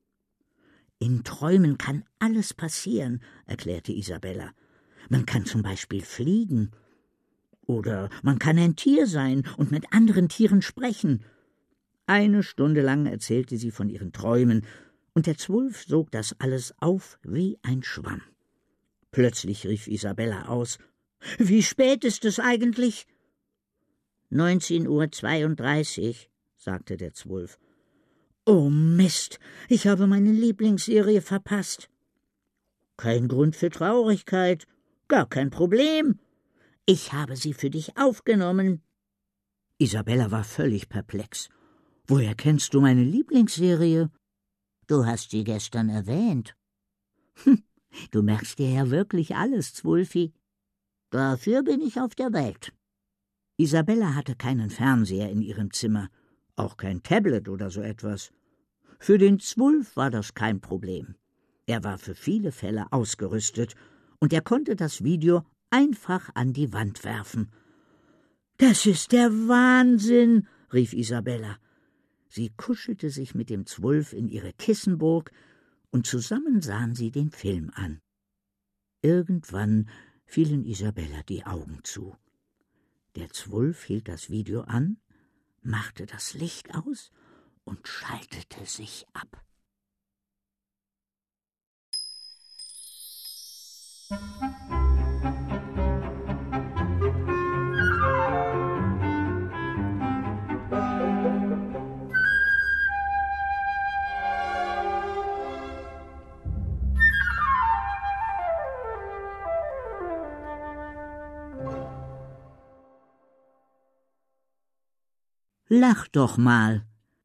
»In Träumen kann alles passieren«, erklärte Isabella. »Man kann zum Beispiel fliegen. Oder man kann ein Tier sein und mit anderen Tieren sprechen.« Eine Stunde lang erzählte sie von ihren Träumen, und der Zwölf sog das alles auf wie ein Schwamm. Plötzlich rief Isabella aus, »Wie spät ist es eigentlich?« »Neunzehn Uhr zweiunddreißig«, sagte der Zwölf. »Oh Mist, ich habe meine Lieblingsserie verpasst.« »Kein Grund für Traurigkeit, gar kein Problem. Ich habe sie für dich aufgenommen.« Isabella war völlig perplex. »Woher kennst du meine Lieblingsserie?« »Du hast sie gestern erwähnt.« »Hm, du merkst dir ja wirklich alles, Zwölfi. Dafür bin ich auf der Welt.« Isabella hatte keinen Fernseher in ihrem Zimmer, auch kein Tablet oder so etwas. Für den Zwölf war das kein Problem. Er war für viele Fälle ausgerüstet, und er konnte das Video einfach an die Wand werfen. »Das ist der Wahnsinn«, rief Isabella. Sie kuschelte sich mit dem Zwölf in ihre Kissenburg, und zusammen sahen sie den Film an. Irgendwann fielen Isabella die Augen zu. Der Zwulf hielt das Video an, machte das Licht aus und schaltete sich ab. Lach doch mal!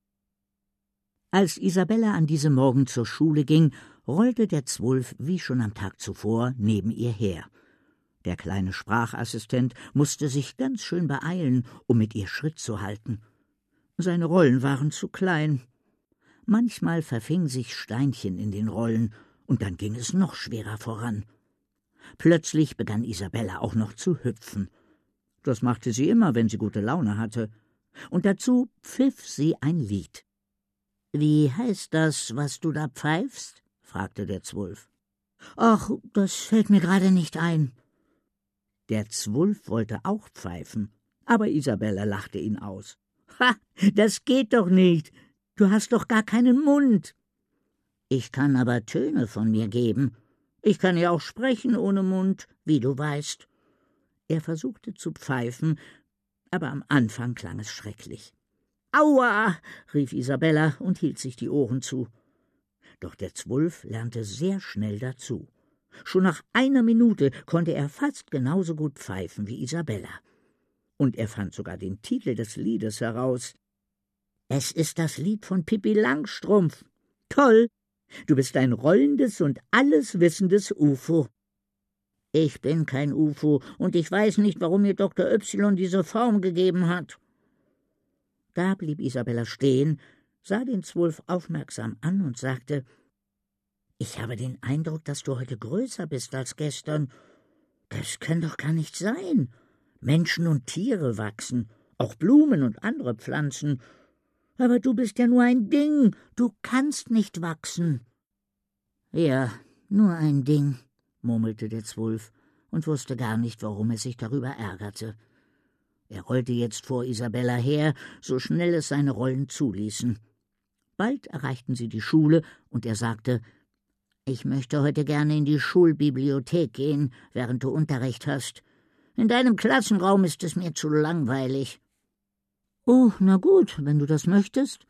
Als Isabella an diesem Morgen zur Schule ging, rollte der Zwulf wie schon am Tag zuvor neben ihr her. Der kleine Sprachassistent musste sich ganz schön beeilen, um mit ihr Schritt zu halten. Seine Rollen waren zu klein. Manchmal verfing sich Steinchen in den Rollen, und dann ging es noch schwerer voran. Plötzlich begann Isabella auch noch zu hüpfen. Das machte sie immer, wenn sie gute Laune hatte. Und dazu pfiff sie ein Lied. »Wie heißt das, was du da pfeifst?« fragte der Zwulf. »Ach, das fällt mir gerade nicht ein.« Der Zwulf wollte auch pfeifen, aber Isabella lachte ihn aus. »Ha, das geht doch nicht. Du hast doch gar keinen Mund.« »Ich kann aber Töne von mir geben. Ich kann ja auch sprechen ohne Mund, wie du weißt.« Er versuchte zu pfeifen, aber am Anfang klang es schrecklich. »Aua!« rief Isabella und hielt sich die Ohren zu. Doch der Zwulf lernte sehr schnell dazu. Schon nach einer Minute konnte er fast genauso gut pfeifen wie Isabella. Und er fand sogar den Titel des Liedes heraus. »Es ist das Lied von Pippi Langstrumpf. Toll! Du bist ein rollendes und alles wissendes U F O.« »Ich bin kein U F O, und ich weiß nicht, warum mir Doktor Y diese Form gegeben hat.« Da blieb Isabella stehen, sah den Zwulf aufmerksam an und sagte, »Ich habe den Eindruck, dass du heute größer bist als gestern. Das kann doch gar nicht sein. Menschen und Tiere wachsen, auch Blumen und andere Pflanzen. Aber du bist ja nur ein Ding, du kannst nicht wachsen.« »Ja, nur ein Ding«, murmelte der Zwulf und wusste gar nicht, warum er sich darüber ärgerte. Er rollte jetzt vor Isabella her, so schnell es seine Rollen zuließen. Bald erreichten sie die Schule, und er sagte, »Ich möchte heute gerne in die Schulbibliothek gehen, während du Unterricht hast. In deinem Klassenraum ist es mir zu langweilig.« »Oh, na gut, wenn du das möchtest.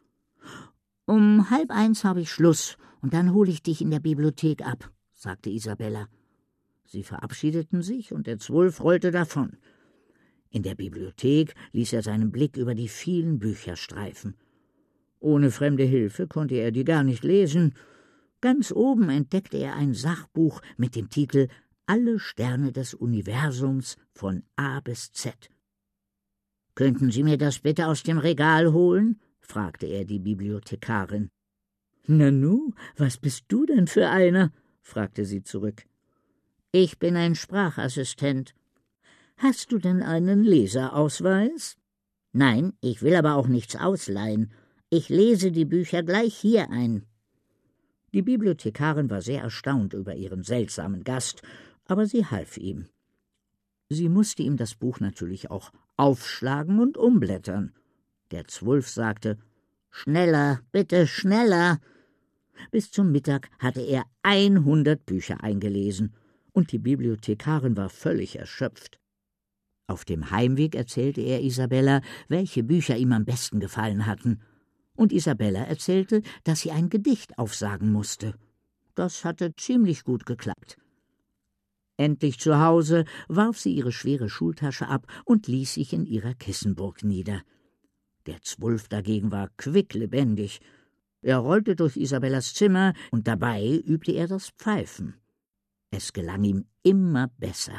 Um halb eins habe ich Schluss, und dann hole ich dich in der Bibliothek ab«, sagte Isabella. Sie verabschiedeten sich, und der Zwulf rollte davon. In der Bibliothek ließ er seinen Blick über die vielen Bücher streifen. Ohne fremde Hilfe konnte er die gar nicht lesen. Ganz oben entdeckte er ein Sachbuch mit dem Titel »Alle Sterne des Universums von A bis Z«. »Könnten Sie mir das bitte aus dem Regal holen?« fragte er die Bibliothekarin. »Nanu, was bist du denn für einer?« fragte sie zurück. »Ich bin ein Sprachassistent.« »Hast du denn einen Leserausweis?« »Nein, ich will aber auch nichts ausleihen. Ich lese die Bücher gleich hier ein.« Die Bibliothekarin war sehr erstaunt über ihren seltsamen Gast, aber sie half ihm. Sie musste ihm das Buch natürlich auch aufschlagen und umblättern. Der Zwulf sagte, »Schneller, bitte schneller!« Bis zum Mittag hatte er hundert Bücher eingelesen, und die Bibliothekarin war völlig erschöpft. Auf dem Heimweg erzählte er Isabella, welche Bücher ihm am besten gefallen hatten, und Isabella erzählte, dass sie ein Gedicht aufsagen musste. Das hatte ziemlich gut geklappt. Endlich zu Hause warf sie ihre schwere Schultasche ab und ließ sich in ihrer Kissenburg nieder. Der Zwulf dagegen war quicklebendig. Er rollte durch Isabellas Zimmer, und dabei übte er das Pfeifen. Es gelang ihm immer besser.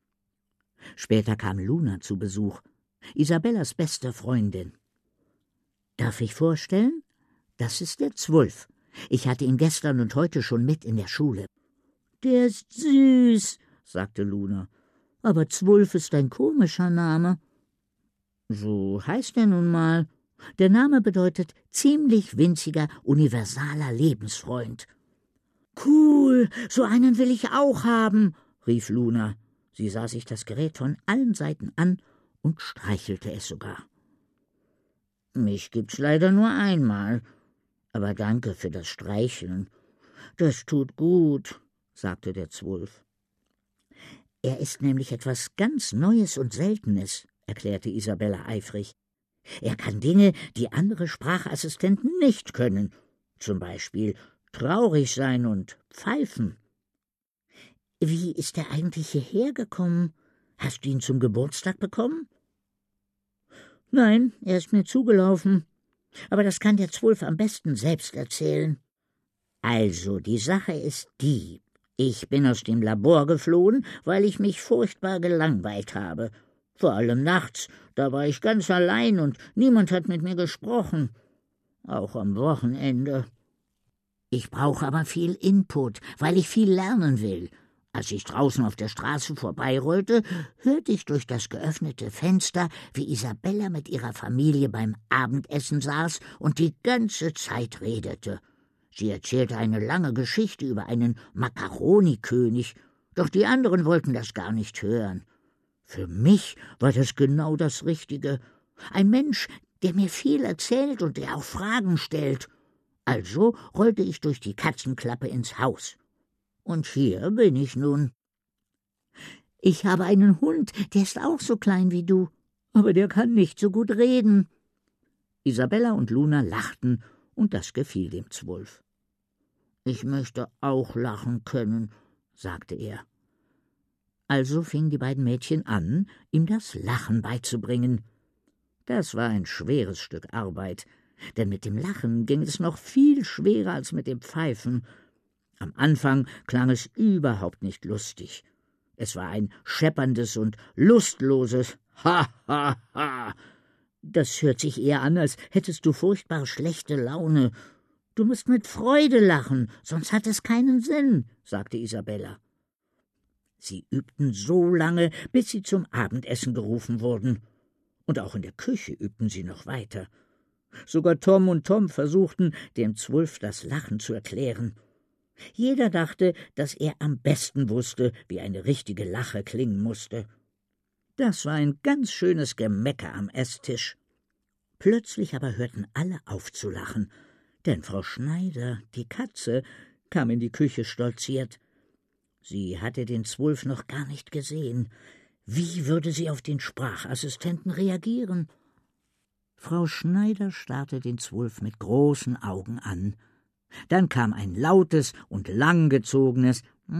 Später kam Luna zu Besuch, Isabellas beste Freundin. »Darf ich vorstellen? Das ist der Zwulf. Ich hatte ihn gestern und heute schon mit in der Schule.« »Der ist süß«, sagte Luna. »Aber Zwulf ist ein komischer Name.« »So heißt er nun mal. Der Name bedeutet ziemlich winziger, universaler Lebensfreund.« »Cool, so einen will ich auch haben«, rief Luna. Sie sah sich das Gerät von allen Seiten an und streichelte es sogar. »Mich gibt's leider nur einmal, aber danke für das Streicheln. Das tut gut«, sagte der Zwulf. »Er ist nämlich etwas ganz Neues und Seltenes«, erklärte Isabella eifrig. »Er kann Dinge, die andere Sprachassistenten nicht können, zum Beispiel traurig sein und pfeifen.« »Wie ist er eigentlich hierher gekommen? Hast du ihn zum Geburtstag bekommen?« »Nein, er ist mir zugelaufen. Aber das kann der Zwulf am besten selbst erzählen. Also, die Sache ist die. Ich bin aus dem Labor geflohen, weil ich mich furchtbar gelangweilt habe. Vor allem nachts, da war ich ganz allein und niemand hat mit mir gesprochen. Auch am Wochenende. Ich brauche aber viel Input, weil ich viel lernen will. Als ich draußen auf der Straße vorbeirollte, hörte ich durch das geöffnete Fenster, wie Isabella mit ihrer Familie beim Abendessen saß und die ganze Zeit redete. Sie erzählte eine lange Geschichte über einen Makaronikönig, doch die anderen wollten das gar nicht hören. Für mich war das genau das Richtige. Ein Mensch, der mir viel erzählt und der auch Fragen stellt. Also rollte ich durch die Katzenklappe ins Haus. Und hier bin ich nun. Ich habe einen Hund, der ist auch so klein wie du, aber der kann nicht so gut reden.« Isabella und Luna lachten, und das gefiel dem Zwulf. »Ich möchte auch lachen können«, sagte er. Also fingen die beiden Mädchen an, ihm das Lachen beizubringen. Das war ein schweres Stück Arbeit, denn mit dem Lachen ging es noch viel schwerer als mit dem Pfeifen. Am Anfang klang es überhaupt nicht lustig. Es war ein schepperndes und lustloses »Ha, ha, ha«. Das hört sich eher an, als hättest du furchtbar schlechte Laune. »Du musst mit Freude lachen, sonst hat es keinen Sinn«, sagte Isabella. Sie übten so lange, bis sie zum Abendessen gerufen wurden. Und auch in der Küche übten sie noch weiter. Sogar Tom und Tom versuchten, dem Zwulf das Lachen zu erklären. Jeder dachte, dass er am besten wusste, wie eine richtige Lache klingen musste. Das war ein ganz schönes Gemecker am Esstisch. Plötzlich aber hörten alle auf zu lachen, denn Frau Schneider, die Katze, kam in die Küche stolziert. Sie hatte den Zwulf noch gar nicht gesehen. Wie würde sie auf den Sprachassistenten reagieren? Frau Schneider starrte den Zwulf mit großen Augen an. Dann kam ein lautes und langgezogenes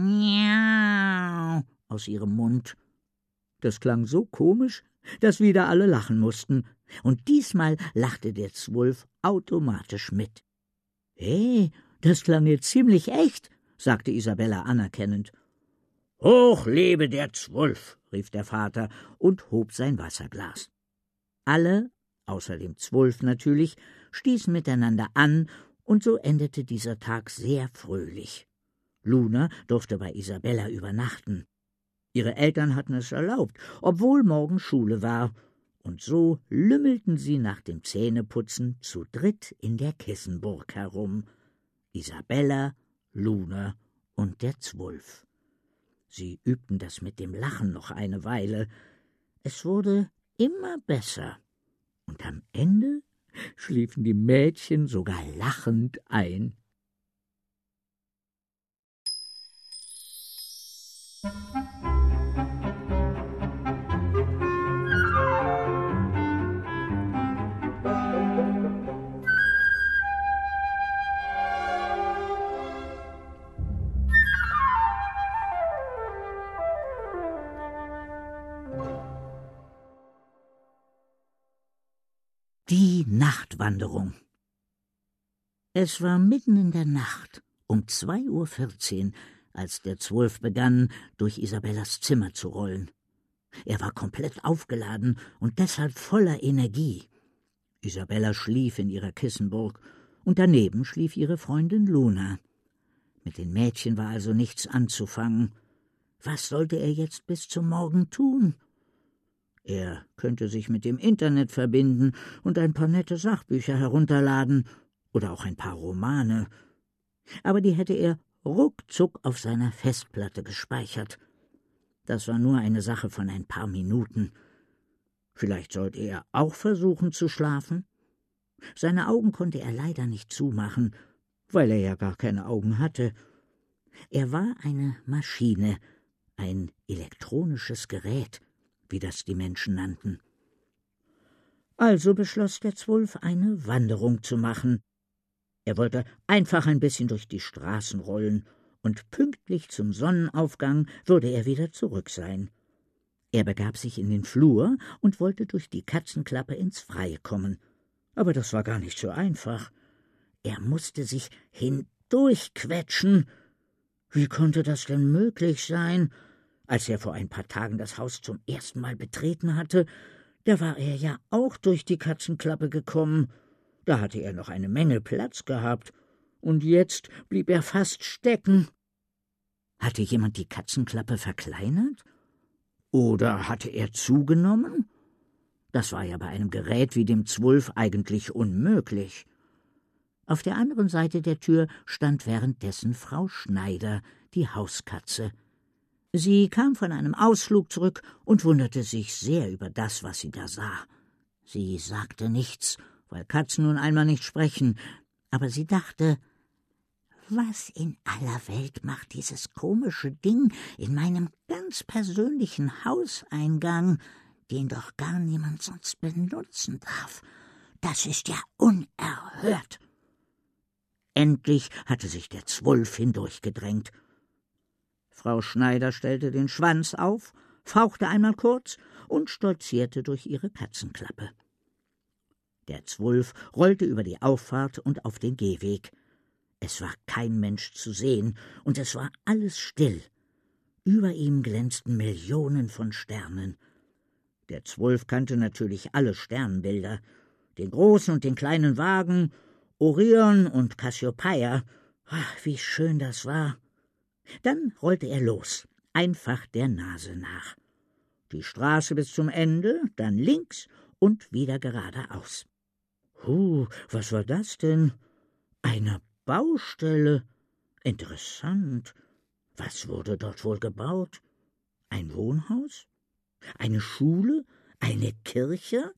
»Miau« aus ihrem Mund. Das klang so komisch, dass wieder alle lachen mussten, und diesmal lachte der Zwulf automatisch mit. »Hey, das klang jetzt ziemlich echt«, sagte Isabella anerkennend. »Hoch lebe der Zwulf«, rief der Vater und hob sein Wasserglas. Alle, außer dem Zwulf natürlich, stießen miteinander an, und so endete dieser Tag sehr fröhlich. Luna durfte bei Isabella übernachten. Ihre Eltern hatten es erlaubt, obwohl morgen Schule war, und so lümmelten sie nach dem Zähneputzen zu dritt in der Kissenburg herum. Isabella, Luna und der Zwulf. Sie übten das mit dem Lachen noch eine Weile. Es wurde immer besser, und am Ende schliefen die Mädchen sogar lachend ein. Die Nachtwanderung. Es war mitten in der Nacht, um zwei Uhr vierzehn, als der Zwulf begann, durch Isabellas Zimmer zu rollen. Er war komplett aufgeladen und deshalb voller Energie. Isabella schlief in ihrer Kissenburg, und daneben schlief ihre Freundin Luna. Mit den Mädchen war also nichts anzufangen. Was sollte er jetzt bis zum Morgen tun? Er könnte sich mit dem Internet verbinden und ein paar nette Sachbücher herunterladen oder auch ein paar Romane. Aber die hätte er ruckzuck auf seiner Festplatte gespeichert. Das war nur eine Sache von ein paar Minuten. Vielleicht sollte er auch versuchen zu schlafen. Seine Augen konnte er leider nicht zumachen, weil er ja gar keine Augen hatte. Er war eine Maschine, ein elektronisches Gerät, wie das die Menschen nannten. Also beschloss der Zwulf, eine Wanderung zu machen. Er wollte einfach ein bisschen durch die Straßen rollen, und pünktlich zum Sonnenaufgang würde er wieder zurück sein. Er begab sich in den Flur und wollte durch die Katzenklappe ins Freie kommen. Aber das war gar nicht so einfach. Er musste sich hindurchquetschen. Wie konnte das denn möglich sein? Als er vor ein paar Tagen das Haus zum ersten Mal betreten hatte, da war er ja auch durch die Katzenklappe gekommen. Da hatte er noch eine Menge Platz gehabt, und jetzt blieb er fast stecken. Hatte jemand die Katzenklappe verkleinert? Oder hatte er zugenommen? Das war ja bei einem Gerät wie dem Zwulf eigentlich unmöglich. Auf der anderen Seite der Tür stand währenddessen Frau Schneider, die Hauskatze. Sie kam von einem Ausflug zurück und wunderte sich sehr über das, was sie da sah. Sie sagte nichts, weil Katzen nun einmal nicht sprechen, aber sie dachte, was in aller Welt macht dieses komische Ding in meinem ganz persönlichen Hauseingang, den doch gar niemand sonst benutzen darf? Das ist ja unerhört. Endlich hatte sich der Zwulf hindurchgedrängt. Frau Schneider stellte den Schwanz auf, fauchte einmal kurz und stolzierte durch ihre Katzenklappe. Der Zwulf rollte über die Auffahrt und auf den Gehweg. Es war kein Mensch zu sehen, und es war alles still. Über ihm glänzten Millionen von Sternen. Der Zwulf kannte natürlich alle Sternbilder, den großen und den kleinen Wagen, Orion und Cassiopeia. Ach, wie schön das war. Dann rollte er los, einfach der Nase nach. Die Straße bis zum Ende, dann links und wieder geradeaus. Huh, was war das denn? Eine Baustelle. Interessant. Was wurde dort wohl gebaut? Ein Wohnhaus? Eine Schule? Eine Kirche?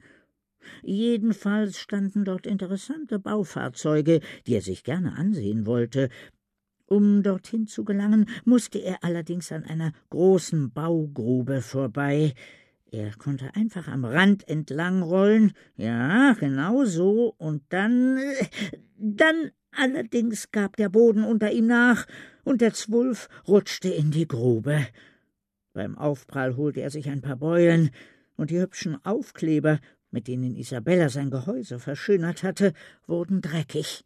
Jedenfalls standen dort interessante Baufahrzeuge, die er sich gerne ansehen wollte. Um dorthin zu gelangen, musste er allerdings an einer großen Baugrube vorbei. Er konnte einfach am Rand entlang rollen, ja, genau so, und dann, dann allerdings gab der Boden unter ihm nach, und der Zwulf rutschte in die Grube. Beim Aufprall holte er sich ein paar Beulen, und die hübschen Aufkleber, mit denen Isabella sein Gehäuse verschönert hatte, wurden dreckig.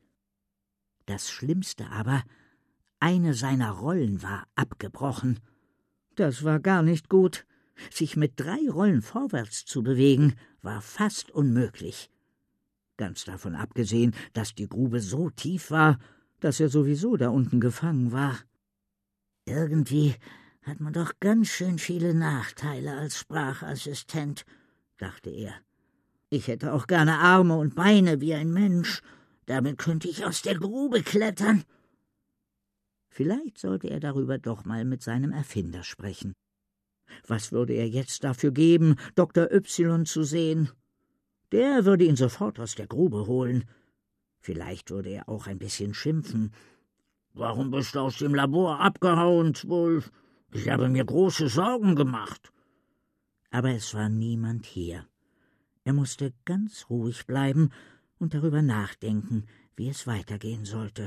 Das Schlimmste aber, eine seiner Rollen war abgebrochen. Das war gar nicht gut. Sich mit drei Rollen vorwärts zu bewegen, war fast unmöglich. Ganz davon abgesehen, dass die Grube so tief war, dass er sowieso da unten gefangen war. Irgendwie hat man doch ganz schön viele Nachteile als Sprachassistent, dachte er. Ich hätte auch gerne Arme und Beine wie ein Mensch. Damit könnte ich aus der Grube klettern. Vielleicht sollte er darüber doch mal mit seinem Erfinder sprechen. Was würde er jetzt dafür geben, Doktor Y zu sehen? Der würde ihn sofort aus der Grube holen. Vielleicht würde er auch ein bisschen schimpfen. »Warum bist du aus dem Labor abgehauen, Zwulf? Ich habe mir große Sorgen gemacht.« Aber es war niemand hier. Er musste ganz ruhig bleiben und darüber nachdenken, wie es weitergehen sollte.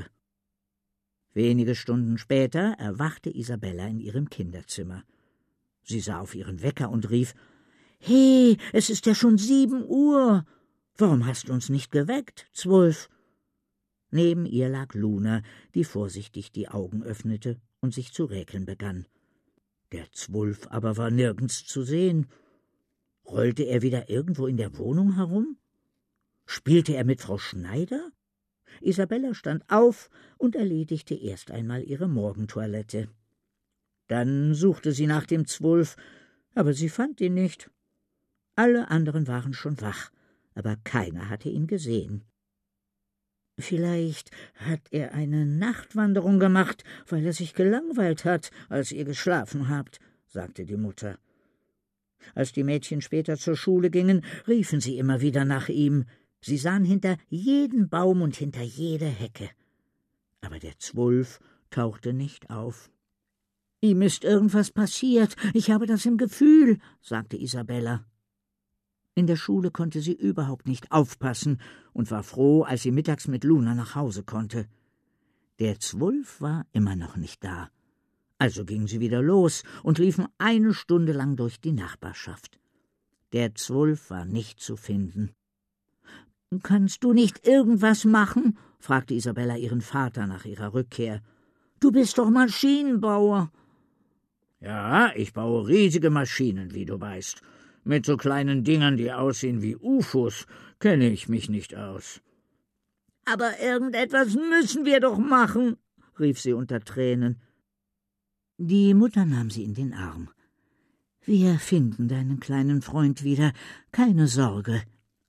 Wenige Stunden später erwachte Isabella in ihrem Kinderzimmer. Sie sah auf ihren Wecker und rief, »He, es ist ja schon sieben Uhr. Warum hast du uns nicht geweckt, Zwulf?« Neben ihr lag Luna, die vorsichtig die Augen öffnete und sich zu räkeln begann. Der Zwulf aber war nirgends zu sehen. Rollte er wieder irgendwo in der Wohnung herum? Spielte er mit Frau Schneider? Isabella stand auf und erledigte erst einmal ihre Morgentoilette. Dann suchte sie nach dem Zwulf, aber sie fand ihn nicht. Alle anderen waren schon wach, aber keiner hatte ihn gesehen. »Vielleicht hat er eine Nachtwanderung gemacht, weil er sich gelangweilt hat, als ihr geschlafen habt«, sagte die Mutter. Als die Mädchen später zur Schule gingen, riefen sie immer wieder nach ihm. Sie sahen hinter jeden Baum und hinter jede Hecke. Aber der Zwulf tauchte nicht auf. »Ihm ist irgendwas passiert, ich habe das im Gefühl«, sagte Isabella. In der Schule konnte sie überhaupt nicht aufpassen und war froh, als sie mittags mit Luna nach Hause konnte. Der Zwulf war immer noch nicht da. Also gingen sie wieder los und liefen eine Stunde lang durch die Nachbarschaft. Der Zwulf war nicht zu finden. »Kannst du nicht irgendwas machen?« fragte Isabella ihren Vater nach ihrer Rückkehr. »Du bist doch Maschinenbauer.« »Ja, ich baue riesige Maschinen, wie du weißt. Mit so kleinen Dingern, die aussehen wie U F Os, kenne ich mich nicht aus.« »Aber irgendetwas müssen wir doch machen«, rief sie unter Tränen. Die Mutter nahm sie in den Arm. »Wir finden deinen kleinen Freund wieder, keine Sorge.«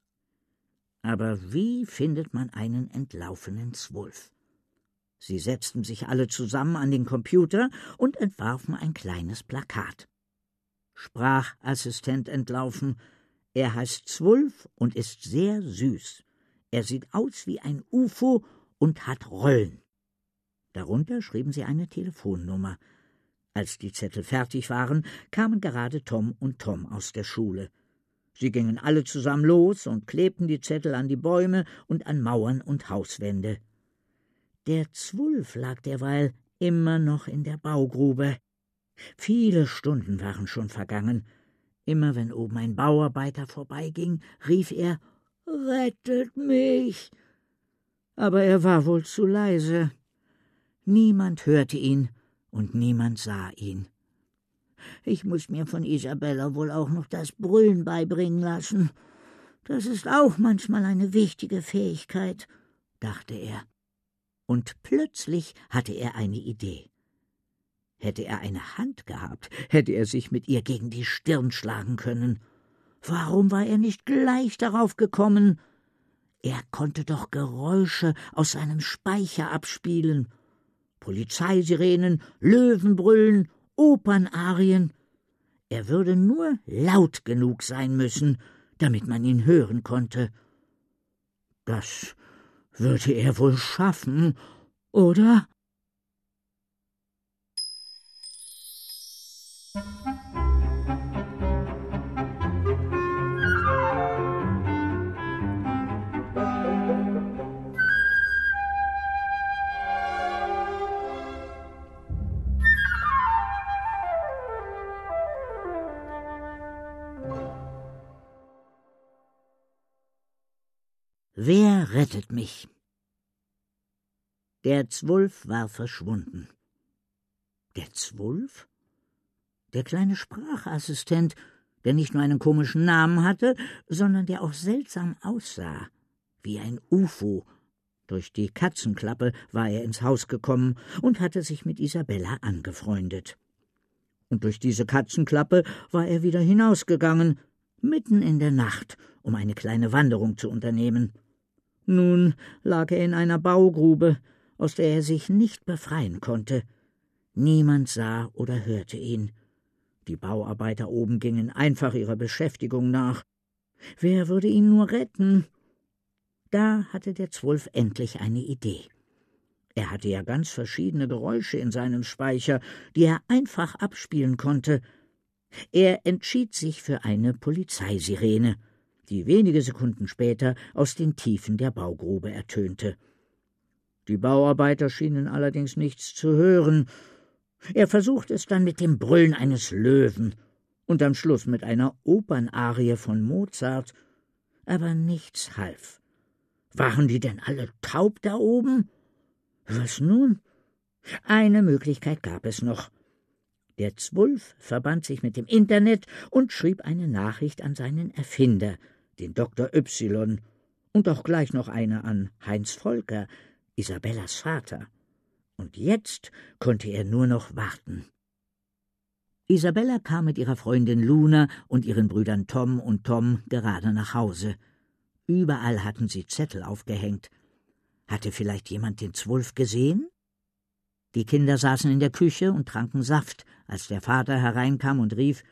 Aber wie findet man einen entlaufenen Zwulf? Sie setzten sich alle zusammen an den Computer und entwarfen ein kleines Plakat. Sprachassistent entlaufen. Er heißt Zwulf und ist sehr süß. Er sieht aus wie ein U F O und hat Rollen. Darunter schrieben sie eine Telefonnummer. Als die Zettel fertig waren, kamen gerade Tom und Tom aus der Schule. Sie gingen alle zusammen los und klebten die Zettel an die Bäume und an Mauern und Hauswände. Der Zwulf lag derweil immer noch in der Baugrube. Viele Stunden waren schon vergangen. Immer wenn oben ein Bauarbeiter vorbeiging, rief er, »Rettet mich!« Aber er war wohl zu leise. Niemand hörte ihn und niemand sah ihn. »Ich muß mir von Isabella wohl auch noch das Brüllen beibringen lassen. Das ist auch manchmal eine wichtige Fähigkeit«, dachte er. Und plötzlich hatte er eine Idee. Hätte er eine Hand gehabt, hätte er sich mit ihr gegen die Stirn schlagen können. Warum war er nicht gleich darauf gekommen? Er konnte doch Geräusche aus seinem Speicher abspielen. Polizeisirenen, Löwenbrüllen, Opernarien. Er würde nur laut genug sein müssen, damit man ihn hören konnte. Das würde er wohl schaffen, oder? Wer rettet mich? Der Zwulf war verschwunden. Der Zwulf? Der kleine Sprachassistent, der nicht nur einen komischen Namen hatte, sondern der auch seltsam aussah, wie ein U F O. Durch die Katzenklappe war er ins Haus gekommen und hatte sich mit Isabella angefreundet. Und durch diese Katzenklappe war er wieder hinausgegangen, mitten in der Nacht, um eine kleine Wanderung zu unternehmen. Nun lag er in einer Baugrube, aus der er sich nicht befreien konnte. Niemand sah oder hörte ihn. Die Bauarbeiter oben gingen einfach ihrer Beschäftigung nach. Wer würde ihn nur retten? Da hatte der Zwulf endlich eine Idee. Er hatte ja ganz verschiedene Geräusche in seinem Speicher, die er einfach abspielen konnte. Er entschied sich für eine Polizeisirene, die wenige Sekunden später aus den Tiefen der Baugrube ertönte. Die Bauarbeiter schienen allerdings nichts zu hören. Er versuchte es dann mit dem Brüllen eines Löwen und am Schluss mit einer Opernarie von Mozart, aber nichts half. Waren die denn alle taub da oben? Was nun? Eine Möglichkeit gab es noch. Der Zwulf verband sich mit dem Internet und schrieb eine Nachricht an seinen Erfinder, den Doktor Y, und auch gleich noch eine an Heinz Volker, Isabellas Vater. Und jetzt konnte er nur noch warten. Isabella kam mit ihrer Freundin Luna und ihren Brüdern Tom und Tom gerade nach Hause. Überall hatten sie Zettel aufgehängt. Hatte vielleicht jemand den Zwulf gesehen? Die Kinder saßen in der Küche und tranken Saft, als der Vater hereinkam und rief,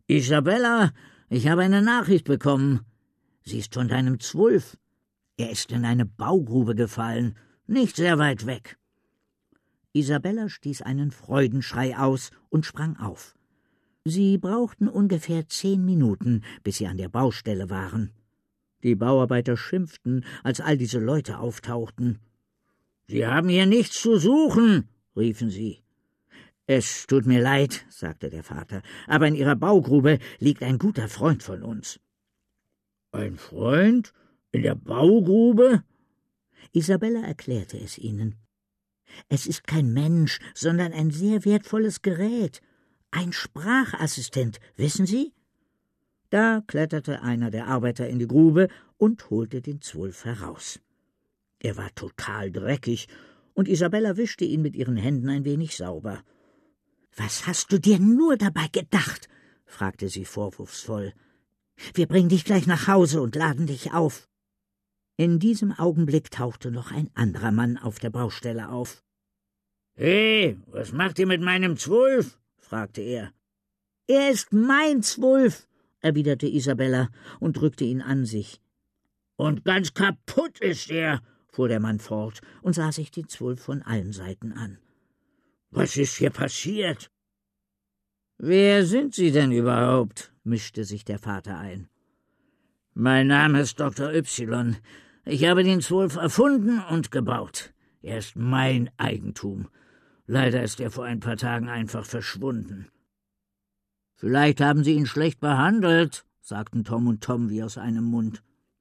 »Isabella, ich habe eine Nachricht bekommen. Sie ist von deinem Zwulf. Er ist in eine Baugrube gefallen, nicht sehr weit weg.« Isabella stieß einen Freudenschrei aus und sprang auf. Sie brauchten ungefähr zehn Minuten, bis sie an der Baustelle waren. Die Bauarbeiter schimpften, als all diese Leute auftauchten. »Sie haben hier nichts zu suchen«, riefen sie. »Es tut mir leid«, sagte der Vater, »aber in Ihrer Baugrube liegt ein guter Freund von uns.« »Ein Freund? In der Baugrube?« Isabella erklärte es ihnen. »Es ist kein Mensch, sondern ein sehr wertvolles Gerät. Ein Sprachassistent, wissen Sie?« Da kletterte einer der Arbeiter in die Grube und holte den Zwulf heraus. Er war total dreckig, und Isabella wischte ihn mit ihren Händen ein wenig sauber. »Was hast du dir nur dabei gedacht?« fragte sie vorwurfsvoll. »Wir bringen dich gleich nach Hause und laden dich auf.« In diesem Augenblick tauchte noch ein anderer Mann auf der Baustelle auf. »Hey, was macht ihr mit meinem Zwulf?« fragte er. »Er ist mein Zwulf«, erwiderte Isabella und drückte ihn an sich. »Und ganz kaputt ist er«, fuhr der Mann fort und sah sich den Zwulf von allen Seiten an. »Was ist hier passiert?« »Wer sind Sie denn überhaupt?« mischte sich der Vater ein. »Mein Name ist Doktor Y. Ich habe den Zwulf erfunden und gebaut. Er ist mein Eigentum. Leider ist er vor ein paar Tagen einfach verschwunden.« »Vielleicht haben Sie ihn schlecht behandelt«, sagten Tom und Tom wie aus einem Mund.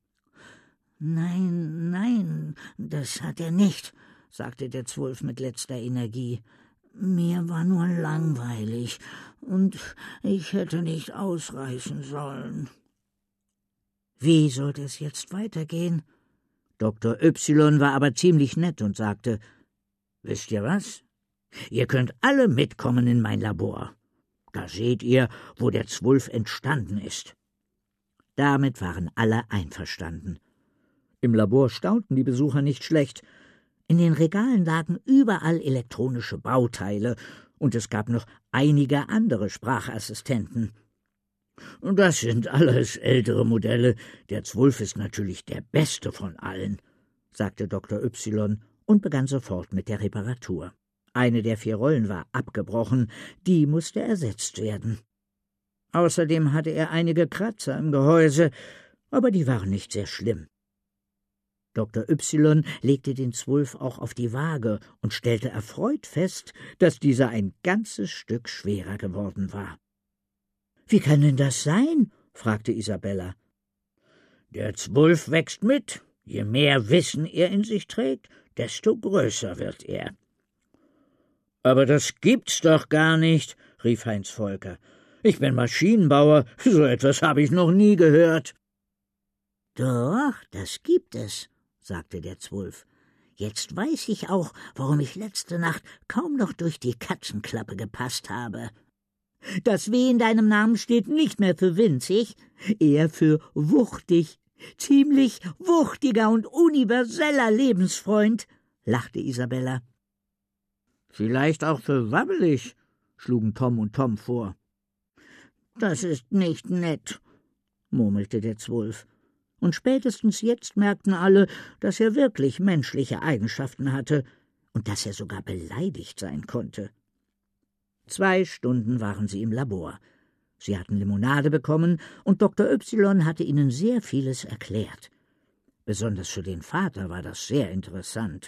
»Nein, nein, das hat er nicht«, sagte der Zwulf mit letzter Energie. »Mir war nur langweilig, und ich hätte nicht ausreißen sollen.« Wie sollte es jetzt weitergehen? Doktor Y war aber ziemlich nett und sagte, »Wisst ihr was? Ihr könnt alle mitkommen in mein Labor. Da seht ihr, wo der Zwulf entstanden ist.« Damit waren alle einverstanden. Im Labor staunten die Besucher nicht schlecht. In den Regalen lagen überall elektronische Bauteile, und es gab noch einige andere Sprachassistenten. »Das sind alles ältere Modelle. Der Zwulf ist natürlich der beste von allen«, sagte Doktor Y und begann sofort mit der Reparatur. Eine der vier Rollen war abgebrochen, die musste ersetzt werden. Außerdem hatte er einige Kratzer im Gehäuse, aber die waren nicht sehr schlimm. Doktor Y legte den Zwulf auch auf die Waage und stellte erfreut fest, dass dieser ein ganzes Stück schwerer geworden war. »Wie kann denn das sein?« fragte Isabella. »Der Zwulf wächst mit. Je mehr Wissen er in sich trägt, desto größer wird er.« »Aber das gibt's doch gar nicht«, rief Heinz Volker. »Ich bin Maschinenbauer, so etwas habe ich noch nie gehört.« »Doch, das gibt es«, sagte der Zwulf. »Jetzt weiß ich auch, warum ich letzte Nacht kaum noch durch die Katzenklappe gepasst habe. Das W in deinem Namen steht nicht mehr für winzig, eher für wuchtig. Ziemlich wuchtiger und universeller Lebensfreund«, lachte Isabella. »Vielleicht auch für wabbelig«, schlugen Tom und Tom vor. »Das ist nicht nett«, murmelte der Zwulf. Und spätestens jetzt merkten alle, dass er wirklich menschliche Eigenschaften hatte und dass er sogar beleidigt sein konnte. Zwei Stunden waren sie im Labor. Sie hatten Limonade bekommen, und Doktor Y hatte ihnen sehr vieles erklärt. Besonders für den Vater war das sehr interessant.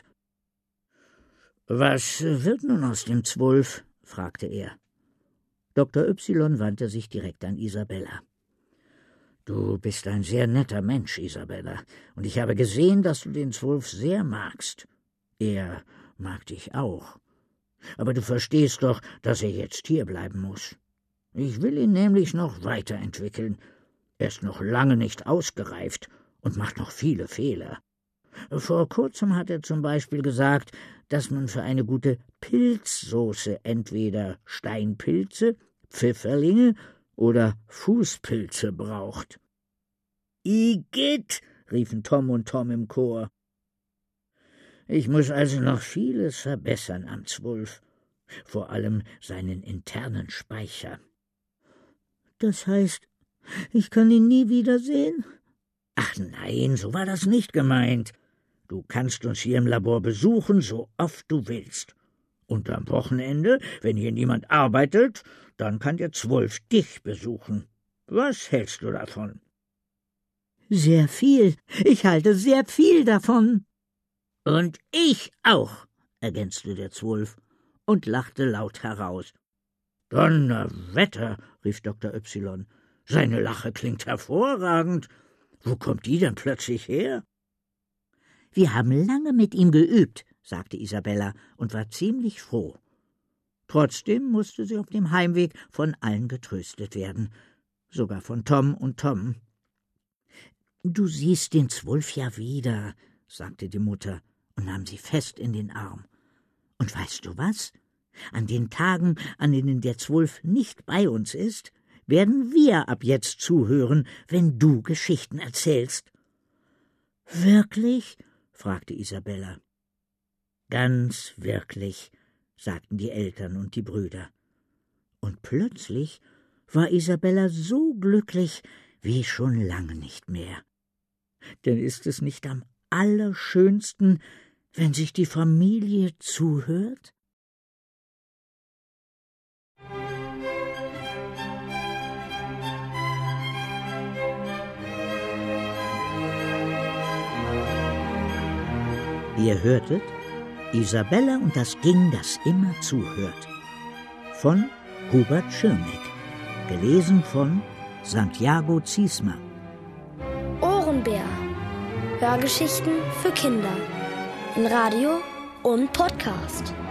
»Was wird nun aus dem Zwulf?« fragte er. Doktor Y wandte sich direkt an Isabella. »Du bist ein sehr netter Mensch, Isabella, und ich habe gesehen, dass du den Zwulf sehr magst. Er mag dich auch. Aber du verstehst doch, dass er jetzt hier bleiben muss. Ich will ihn nämlich noch weiterentwickeln. Er ist noch lange nicht ausgereift und macht noch viele Fehler. Vor kurzem hat er zum Beispiel gesagt, dass man für eine gute Pilzsoße entweder Steinpilze, Pfifferlinge oder Fußpilze braucht.« »Igitt«, riefen Tom und Tom im Chor. »Ich muss also noch vieles verbessern am Zwulf, vor allem seinen internen Speicher.« Das heißt, ich kann ihn nie wiedersehen? Ach nein, so war das nicht gemeint. Du kannst uns hier im Labor besuchen, so oft du willst. Und am Wochenende, wenn hier niemand arbeitet, dann kann der Zwölf dich besuchen. Was hältst du davon? Sehr viel. Ich halte sehr viel davon. Und ich auch, ergänzte der Zwölf und lachte laut heraus. Donnerwetter, rief Doktor Ypsilon. Seine Lache klingt hervorragend. Wo kommt die denn plötzlich her? Wir haben lange mit ihm geübt, sagte Isabella und war ziemlich froh. Trotzdem musste sie auf dem Heimweg von allen getröstet werden, sogar von Tom und Tom. »Du siehst den Zwölf ja wieder«, sagte die Mutter und nahm sie fest in den Arm. »Und weißt du was? An den Tagen, an denen der Zwölf nicht bei uns ist, werden wir ab jetzt zuhören, wenn du Geschichten erzählst.« »Wirklich?« fragte Isabella. »Ganz wirklich«, sagten die Eltern und die Brüder. Und plötzlich war Isabella so glücklich wie schon lange nicht mehr. Denn ist es nicht am allerschönsten, wenn sich die Familie zuhört? Ihr hörtet Isabella und das Ding, das immer zuhört, von Hubert Schirneck, gelesen von Santiago Ziesmer. Ohrenbär. Hörgeschichten für Kinder in Radio und Podcast.